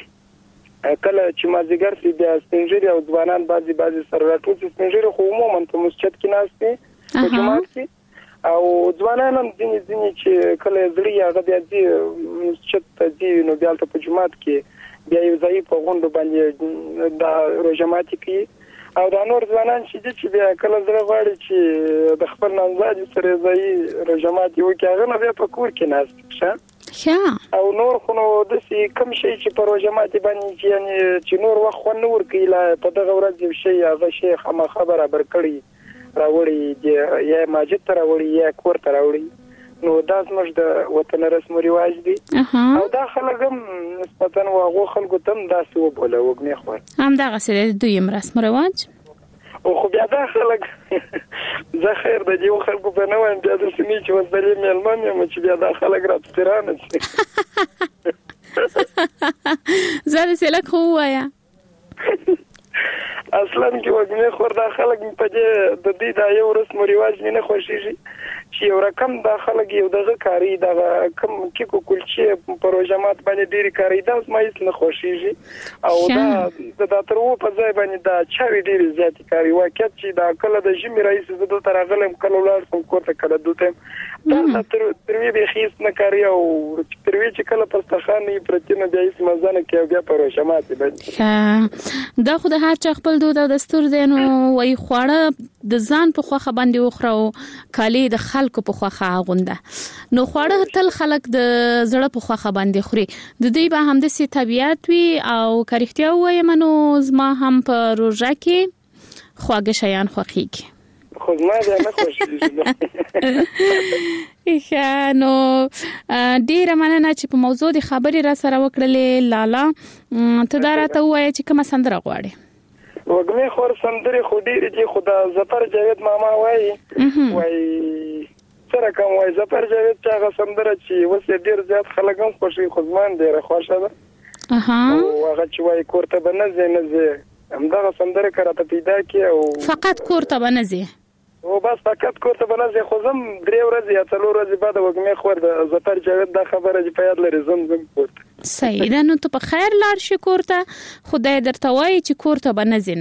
کله چې مازیګر سي بیا سپنجري او ځوانان بعضي سره راټول سپنجري خو عموما په مسجد کې ناشته په جماعت کې او ځوانان هم ځینې چې کله زړی هغه بیا دي مسجد ته دي نو بیا ته په جماعت کې بیا یو ځای په غونډه باندې د روزمات کې او دا نور ځوانان چې بیا کله زړه غواړي چې د خپل نامزد سره ځای روزمات یو کې هغه بیا په کور کې ناشته او نور خو نو د سي کم شي چې په روزمات باندې چې نور وخت نور کيله په دغه ورځ یو شي هغه شي خبره برکړي راوړي یا ماجد تر راوړي یا کور تر راوړي نو دا زموږ د وطن رسم او رواج دي او دا خلګم نسبتاً واغو خلکو تم دا سو بوله وګني خو هم دا غسره دویم رسم او رواج او خو بیا دا خلک زه خیر د یو خلکو په نوې بیا د سمې چې وسدلې مېلمن یم چې بیا دا خلک را ترانه شي زه سلک خو وایا اصلا کې وګني خور دا خلک په دې د دې دا یو رسم او رواج نه خوشيږي چې یو رقم د خلک یو دغه کاری د کم کې کولچې پروژمات باندې ډېری کاری دا مې نه خوشيږي او دا تر و په ځای باندې دا چاوي ډېری زیاتې کاری واکت چې دا کله د جمی رئیس زده تر غلم کله ولر سم کوته کله دوته دا تر وی به خیس نه کاری او تر وی چې کله پستخانه پرتینه بیا اسم ځنه کې بیا پروژمات باندې دا خو د هر چا خپل دود او دستور دی نو وای خوړه د ځان په خوخه باندې وخرو کالي د خلکو په خوخه غونده نو خوړه تل خلک د زړه په خوخه باندې خوري د دې به هم د سي طبيعت وي او کریختیا وایم نو زما هم په روزه کې خواږه شیان خوخيږي خو ما دا نه خوشیږي نو ډیره مننه چې په موضوع د خبرې را سره وکړلې لالا ته دا راته وایې چې کومه سندره غواړې وګمه خور سندره خو ډیره دي خدا ظفر جاوید ماما وای سره کوم وای ظفر جاوید چې هغه سندره چې وسه ډیر زیات خلک هم خوشي خدمان ډیره خوشاله ده او هغه چې وای کوړه بنځه نه زه همدغه سندره کړه پیدا کی او فقط کوړه بنځه او بس فقط کوته بنځه خو زم 3 ورځې یا 4 ورځې بعد وګمې خور د زفر جاوید دا خبره چې په یاد لري زم کوته صحیح ده. نو ته په خیر لاړ شې کورته، خدای درته وایي چې کورته به نځې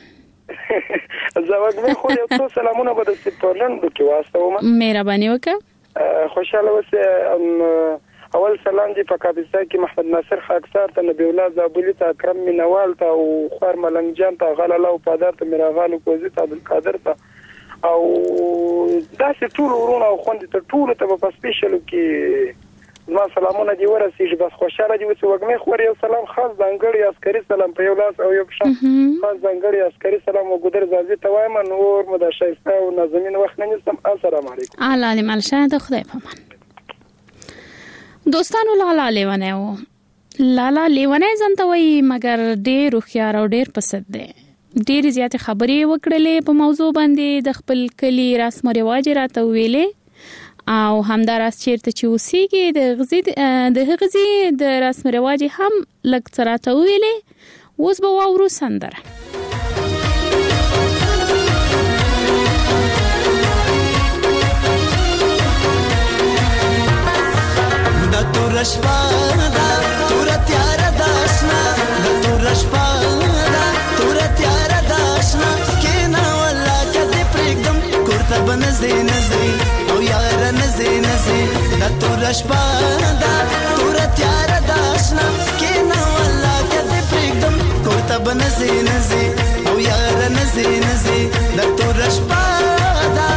زه وګمې خو یو څو سلامونه به د سپورلند کې واستوم. مهرباني وکړه. خوشاله اوسه. اول سلام دی په کابل کې محمد ناصر خاکسار ته، نبی الله زابلی ته، اکرم مینوال ته او خور ملنګ جان ته، غلاله او پادار ته، میراغان کوزي ته، عبدالقادر ته او داسې ټول ورونه او خوند ته ټول ته په سپیشل کې ما سلامونه دی ورسېږي. بس خوشاله دی اوسه وګمې خو یو سلام خاص ځانګړی عسکري سلام په یو لاس او یو په خاص ځانګړی عسکري سلام او ګودر زازي ته وایم. نور مده شایسته او نازمین وخت نه نستم. السلام علیکم. علیکم السلام. خدای پامان. دوستانو لالا لیونه و لالا لیونه زنتوي مګر ډېر خيار او ډېر پسند دي. ډېر زیات خبرې وکړلې په موضوع باندې، د خپل کلی رسم او رواج راته ویلې او همداراز چیرته چې اوسېږي د غزي د رسم رواج هم لږ څه راته ویلې. اوس به واورو سندره. د تور شپه دا تور تیار داشنا، د تور شپه دا تور تیار داشنا، کینا ولا کدی پرګم کوړه بنځي نځي او یار نځي نځي. د تور شپه دا تور تیار داشنا، کینا ولا کدی پرګم کوړه بنځي نځي او یار نځي نځي. د تور شپه دا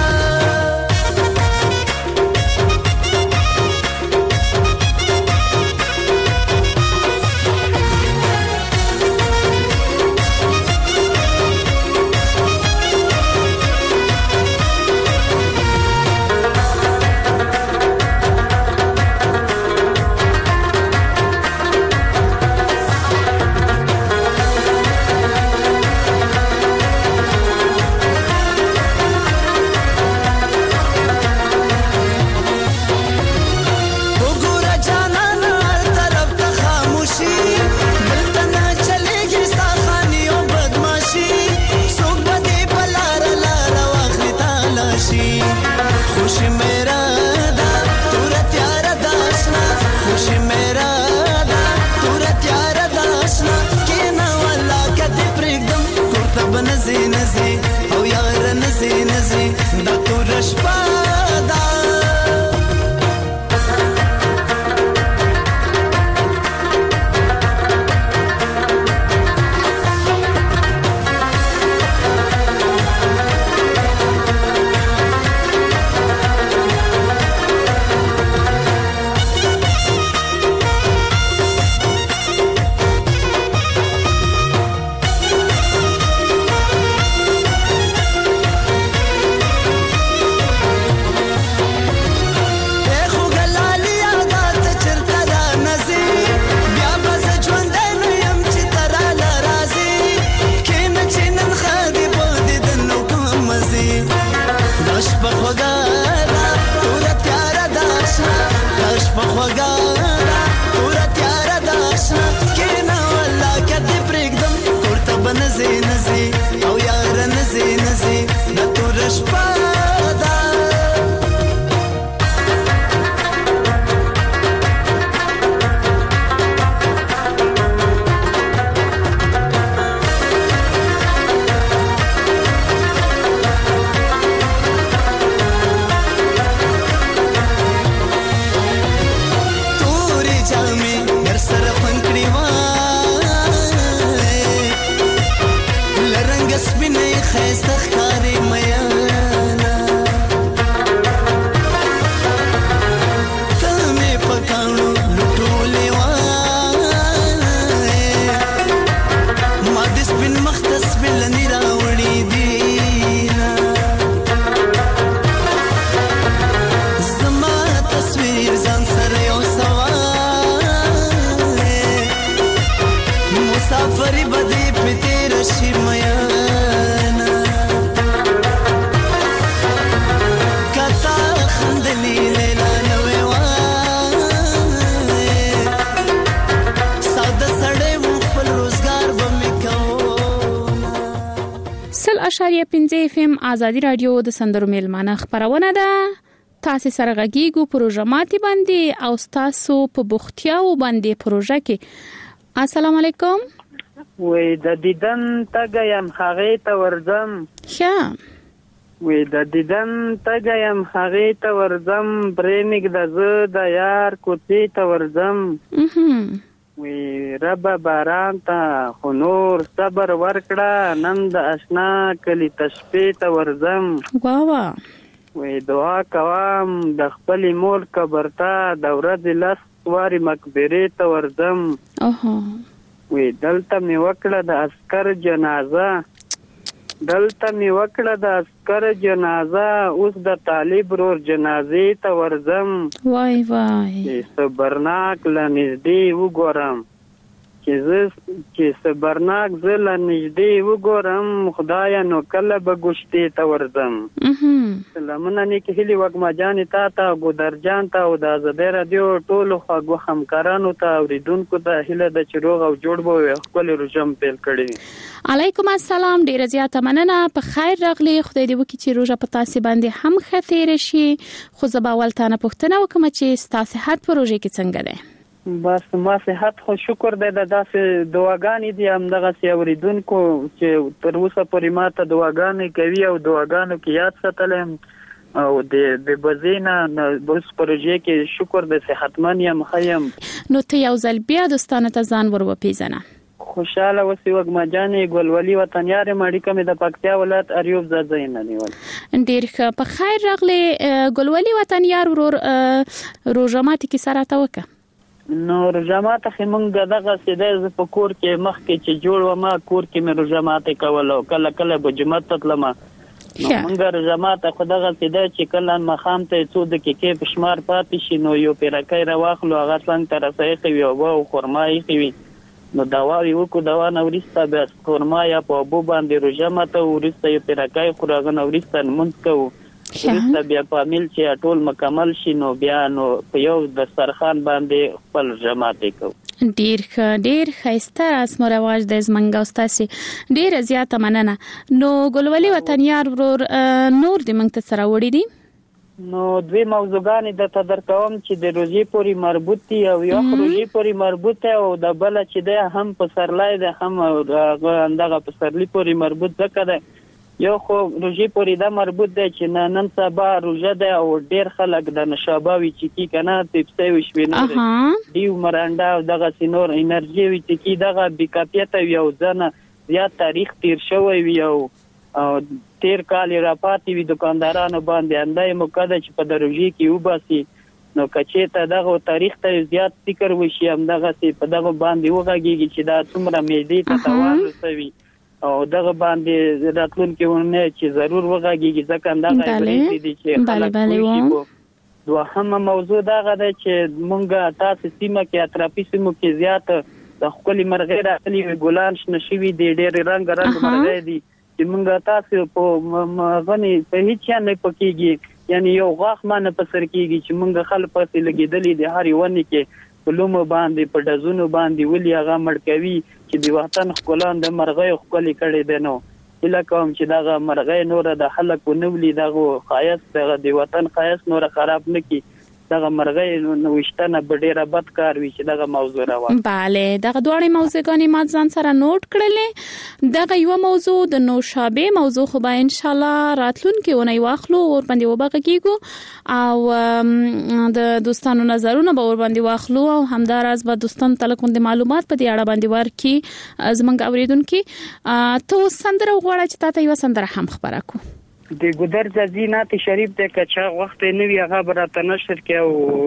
102.5 FM آزادي رادیو د سندرو میلمانه خبرونه ده. تاسو سره غږیږو پروژه ماتي باندې او تاسو په بوختیاو باندې پروژه کې. السلام علیکم. وې د دیدن تګیم هغه ته ورځم. ښه. وې د دیدن تګیم هغه ته ورځم، پرېمګ د زه د یار کوڅې ته ورځم. وې رب باران ته خو نور صبر ورکړه، نن د آشنا کلی تشپې ته ورځم. واه وې دعا کوم د خپل مور قبر ته د ورځې لاس واري مقبره ته ورځم. وې دلته می وکړه د عسكر جنازه، دلته می وکړه د عسكر جنازه، اوس د طالب رور جنازې ته ورځم. وای وای صبرناک لنږدې وګورم، چې صبرناک زه لنږدې وګورم، خدایا نو کله به ګشتې ته ورځم. سلامونه نیک هیلې وږمه جانې تا ته، ګودر جان ته او د ازادۍ راډیو ټولو خواږو همکارانو ته، اورېدونکو ته هیله ده چې روغ او جوړ به وي، ښکلې روژه م پیل کړې. علیکم السلام، ډیره زیاته مننه. په خیر راغلی. خدای دې وکړي چې روژه په تاسو باندې هم ښه تیره شي. خو زه به اول تانه پوښتنه وکړم چې ستا صحت په روژه کې څنګه دی؟ بس ما صحت خو شکر دی، د داسې دعاګانې دي همدغسې اورېدونکو چې تر اوسه پورې ما ته دعاګانې کوي او دعاګانو کې یاد ساتلی یم او د بځې نه اوس په روژې کې شکر د صحتمند یم، ښه یم. نو ته یو ځل بیا دوستانو ته ځان ور وپېژنه. خوشاله اوسې وږمه جانې، ګلولي وطنیار یم، اړیکه مې د پکتیا ولایت اریوب ځای نه نیول. ډېر ښه، په خیر راغلی. ګلولي وطنیار ورور، روژه ماتي کې سره ته وکړه. نو روژه ماته خو موږ دغسې دی، زه په کور کې مخکې چې جوړ وم کور کې مې روژه ماتې کوله او کله کله به جومات ته تلم. نو موږ روژه ماته خو دغسې دی چې کله ماښام ته یې 2 دقیقې په شمار پاتې شي نو یو پیرکی راواخلو، هغه څنګ ته رسه ایښې وي، اوبه او خرما ایښې وي، نو دوا یې وکړو، دوا نه وروسته بیا خرما یا په اوبو باندې روژه ماته، وروسته یو پیرکی خورو، هغه نه وروسته لمونځ کوو، وروسته بیا فامیل چې ټول مکمل شي نو بیا نو په یو دسترخوان باندې خپل روژه ماتې کوو. ډیر ښه، ډیر ښایسته رسم او رواج د زمونږ او ستاسې ډیره زیاته مننه. نو ګلولي وطنیار ورور نور د موږ ته سره وړي دي؟ نو دوی موضوعګانې درته درکوم چې د روژې پورې مربوط دي او یو روژې پورې مربوط دی او د بله چې دی هم پسرلی دی، هم همدغه پسرلي پورې مربوط ځکه دی. یو خو روژې پورې دا مربوط دی چې نن سبا روژه دی او ډېر خلک د نشابه وي چکي که نه پیپسۍ وي شوینه ډیو مرانډا او دغسې نور انرژي وي چکي، دغه بېکیفیته وي او ځنه زیات تاریخ تیر شوی وي او تیر کال یې راپاتې وي دکاندارانو باندې، انده یې موقع ده چې په د روژې کې وباسي. نو که چېرته دغه تاریخ ته زیات فکر وشي همدغسې په دغه باندې وغږېږي چې دا څومره معدې ته تاوان رسوي او دغه باندې راتلونکي ونه چې ضرور وغږېږي، ځکه همدغه عبرې دي چې خلک پوه شي. دوهمه موضوع دغه ده چې موږ تاسې سیمه کې اطرافي سیمو کې زیات د ښکلې مرغۍ راغلي وي، ګلان شنه شوي دي، ډېرې رنګ رنګ مرغۍ دي چې موږ تاسې په غني په هیڅ شی نه پکېږي، یعنی یو غاښ ما نه په سر کېږي چې موږ خلک پسې لګېدلي دي هرې ونې کې په لومو باندې په ډزونو باندې ولې هغه مړ کوي چې د وطن ښکلان د مرغۍ ښکلې کړې دی. نو هیله کوم چې دغه مرغۍ نوره د خلکو نه ولي، دغه ښایست دغه د وطن ښایست نوره خراب نه کړي، دغه مرغۍ نوښتنه به ډېره بد کار وي چې دغه موضوع راوړي. بله، دغه دواړې موضوعګانې ما ځان سره نوٹ کړلې. دغه یو موضوع د نوشابې موضوع خو به ان شاء الله راتلونکي ونې واخلو ور باندې وبغږیږو او د دوستانو نظرونه به ور باندې واخلو او همداراز به دوستانو ته کوم معلومات په دې اړه باندې ورکړي. زمونږ اوریدونکو ته سندره غواړي چې تاسو یو سندره هم خبره کو د ګودر ځي نعت شریف د کچا وخت نه وی هغه برته نشر کې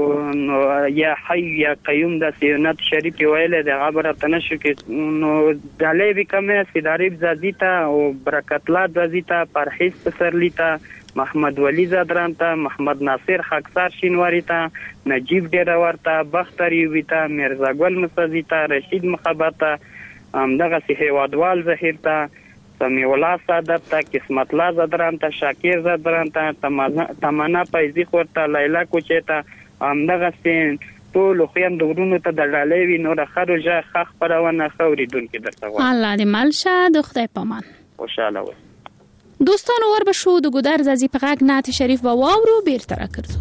او یا حي یا قیوم د نعت شریف ویل د هغه برته نشر کې نو دلې به کومه سیداریب زادیتا او برکت الله زادیتا پرهیز پسرلیتا محمد ولی زادران ته محمد ناصر خاکسار شینواری ته نجیب ډیر ورته بختری ویتا مرزا ګل مسزیتا رشید مخبتا همدغه سی هوادوال زهیر ته سمیع الله سعادت ته قسمت الله زدران ته شاکر زدران ته تمنا پایزی خورته لیلا کوچه ته همدغه سین ټول خويند ورونو ته د ډالې وی نور خروجه خخ پرونه خوري دونکو درته الله دې مالشه د خدای پامان خوشاله و. دوستانو وربشو د ګودر زازي په غاګ نعت شریف و واورو بیرته راکړو.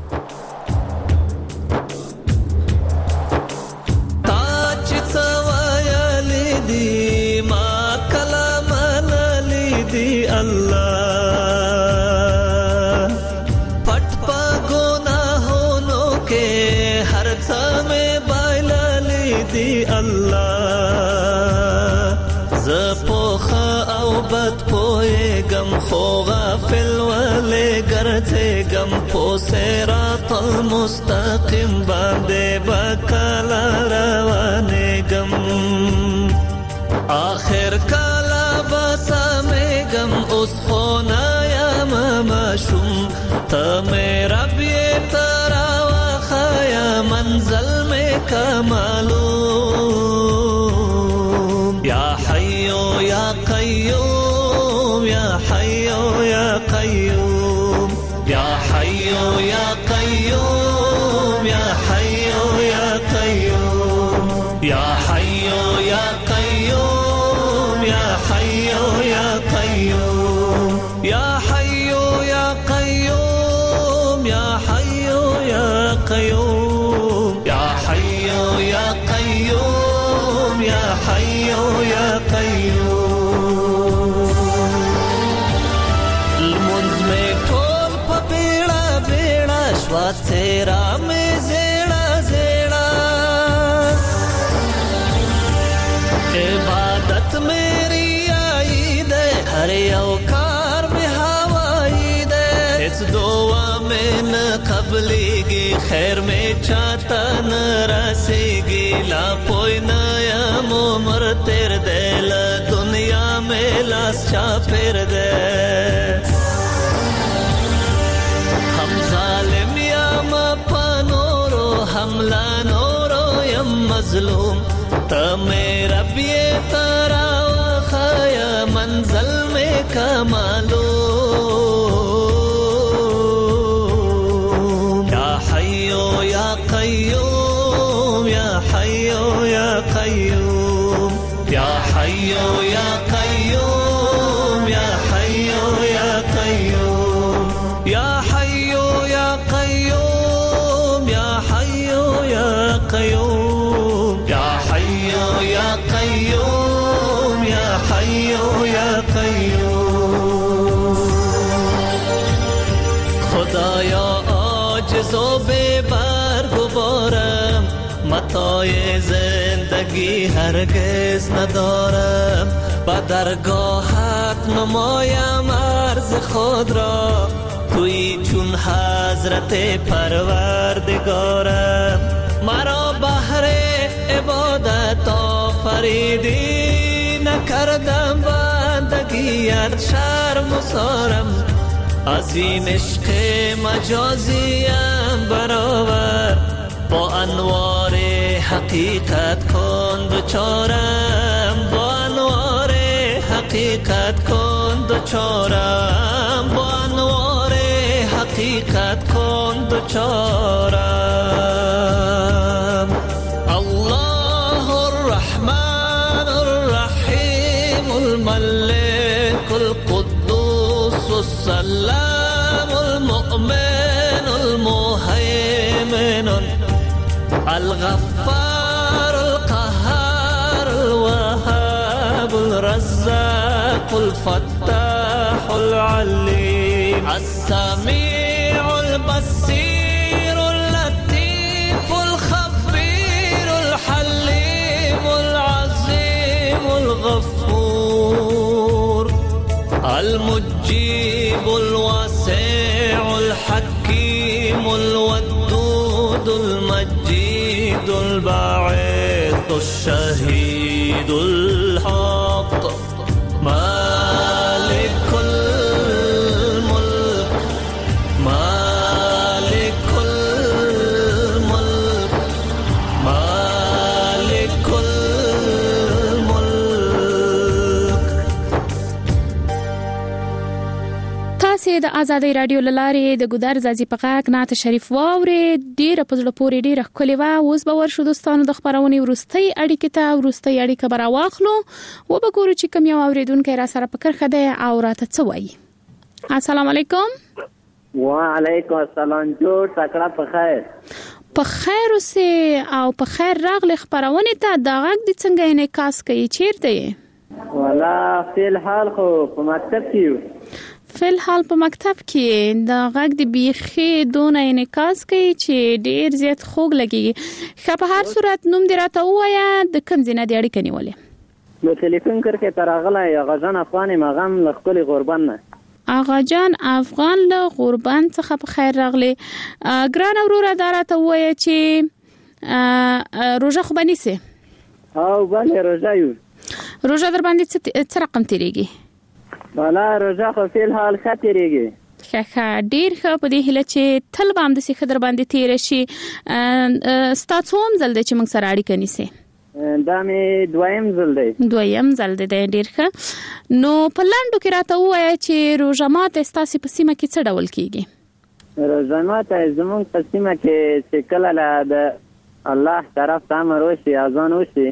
ګم په صراط المستقیم باندې بکلا روانېږم آخر کلا بسمېږم اوس خو نه یم ماشوم ته مې رب یې ته راوښیه منزل مې که معلوم یا حیو یا قیوم یا حیو یا قیوم یا حیو یا قیوم یا حیو یا قیوم یا حیو یا قیوم یا حیو یا قیوم یا حیو یا قیوم یا حیو یا قیوم یا حیو یا قیوم یا حیو یا قیوم المنز میں تیرا میں زیڑا زیڑا عبادت میری آئی دے ہر اوکار میں ہوائی دے اس دعا میں نہ قبلی گی خیر میں چاہتا نہ رسی گی لا پوئی نیا عمر تیر دے لا دنیا میں لاس چا پھر دے ہم ظالم حملہ نورو یم مظلوم تا میرا بیے تارا وخایا منزل میں کا معلوم یا حیو یا قیوم یا حیو یا قیوم یا حیو یا قیوم یا حیو یا قیوم یا حیو یا قیوم یا حیو یا قیوم یا حیو یا قیوم یا حیو یا قیوم خدایا عاجز و بے بار گبارم متاع زندگی هرگز ندارم با درگاهت نمایم عرض خود را توی چون حضرت پروردگارم مرا بهر عبادت آفریدی نکردم بندگیت شرم و سارم از این عشق مجازیم برآور با انوار حقیقت کن دوچارم با انوار حقیقت کن دوچارم با انوار حقیقت کن دوچارم الله الرحمن الرحیم الملك القدوس السلام المؤمن المهيمن الغفار القهار الوهاب الرزاق الفتاح العليم السميع البصير اللطيف الخبير الحليم العظيم الغفور المجيب الواسع الحكيم الودود المجيد الباعث الشهيد الحق مالك الملك مالك الملك مالك الملك تاسې د ازادي رادیو لاره د ګودر زازي په غاګ نات شریف واوري ډیره په زړه پورې ډیره خولي وا اوس به ورشو دوستانو د خبرونې ورستۍ اړیکه برا واخلو و به ګورو چې کوم یو اوریدونکو را سره پکر خده او راته څه وایي. السلام علیکم. وعلیکم السلام. جوړ تکړه په خیر. په خیر اوسه او په خیر راغلی خبرونه ته دا غږ د څنګه انعکاس کوي چیرته یې؟ ولا فی الحال خو په مکتب کې یو. فی الحال په مکتب کې دا غږ د بیخي دونه انعکاس کوي چې ډیر زیات خوږ لګي. خو په هر صورت نوم دې راته وایا د کوم ځای نه دی اړیکه نیولې؟ نو ټلیفون کړکې ترغله یا غزان افغان مغم لخل غربان نه. آغا جان افغان له غربان څخه په خیر راغلی. ګران اورور دراته وایا چې روزه خو بنيسه. او بله روزه یو. روزه در باندې څه رقم تیریږي؟ والا روزه خو فی الحال خاطرېږي. ښه ډیر ښه په دې هله چې تل به هم د سیخ در باندې تیر شي. ستاسو هم زل دی چې موږ سره اړیکه نیسي؟ دا مې دویم زل دی ډیر ښه. نو په لاندو کې راته وایا چې روزه ماته ستاسو په سیمه کې څه ډول کیږي؟ روزه ماته زموږ په سیمه کې چې کله د الله طرف ته امر وشي اذان وشي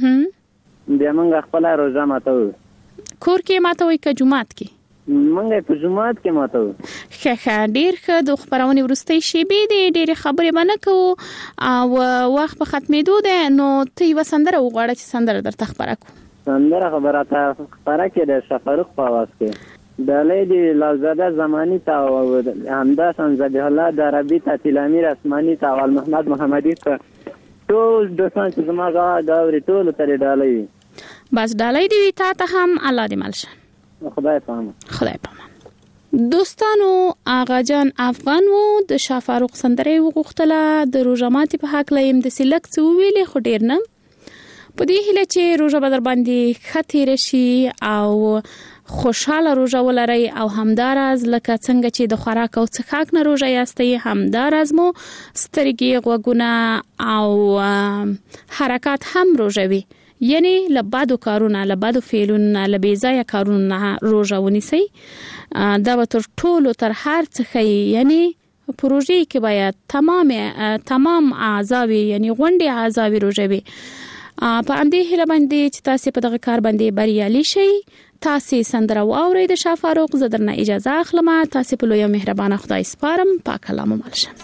بیا موږ خپل روزه ماتو. کور کې ماتوي که جمعات کې؟ موږ په جمعات کې ماتو. ښه ډیر ښه. د خبرونه ورستۍ شی به ډېر خبرې باندې کو او وخت په ختمېدو ده. نو ته یو سندره وغواړه چې سندره درته خبره کو. سندره خبره ته خبره کې د شفاروق په आवाज کې د لیدي لازاده زمانی تا او همدا سنزبه الله د عربي ته تلامیر اسماني تا او محمد محمدي ته ټول دوستان چې زما غاوري ټول تر ډالۍ بس ډالۍ دی تا ته هم الله دې مالشه. خدای پامه. خدای پامه. دوستانو آغا جان افغان وو د شفاروق سندره وغوښتله د روزماتي په حق لایم د سلک څو ویلې خو ډیر نه په دې هله چې روزه بدر باندې خطر شي او خوشاله روزه ولري او همدارز لکه څنګه چې د خوراک او څښاک نه روزه یاستي همدارز مو سترګې غوګونه او حرکات هم روزوي. یعنی لبادو کارونه لبادو فعلونه لبیزای کارونه روزه ونیسي. دا به تر ټولو تر هر څه یعنی پروژې کې باید تمام اعضاوي یعنی غونډې اعضاوي روزوي. په اندې هله باندې چې تاسو په دغه کار باندې بریالي شئ. تاسو سندره واورئ د شفاروق زدرنه اجازه اخلم. تاسو په لوی مهربانه خدای سپارم. پاک کلام مالشه.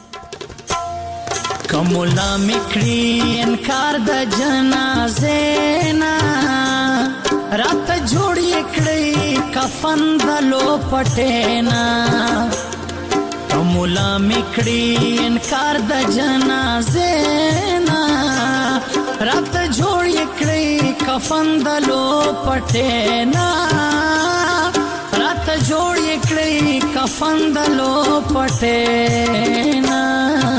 کمولا میکړي انکار د جنازې نا رات جوړ کړي کفن د لو پټینا. کمولا میکړي انکار د جنازې نا رات جوړ کړي کفن د لو پټینا. رات جوړ کړي کفن د لو پټینا.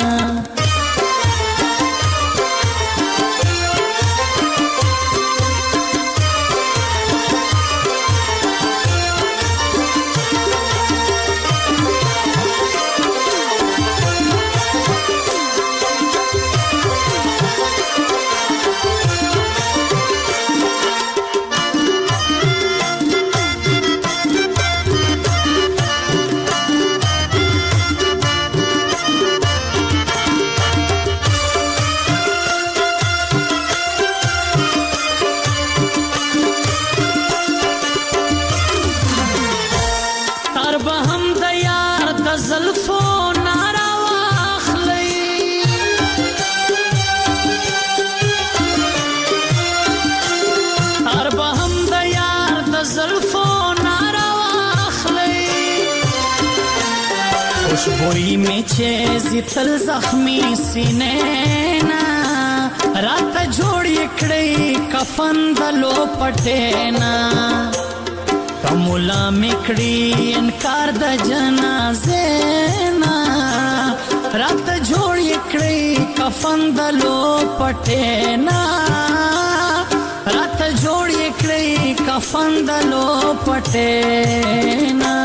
خوشبوئی میں چیزی تل زخمی سینے نا رات جوڑی کڑی کفن دلو پٹینا. کمولا میکڑی انکار د جنازې نا رات جوڑی کڑی کفن دلو پٹینا. رات جوڑی کڑی کفن دلو پٹینا.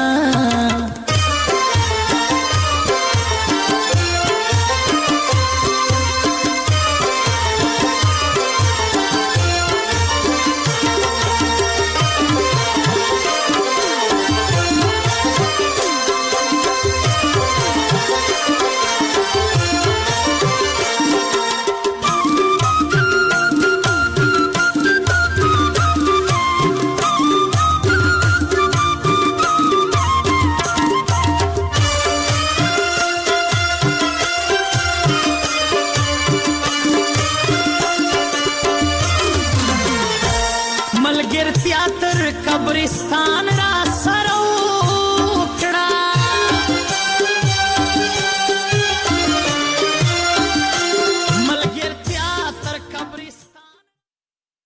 ملګرتیا تر قبرستان را سره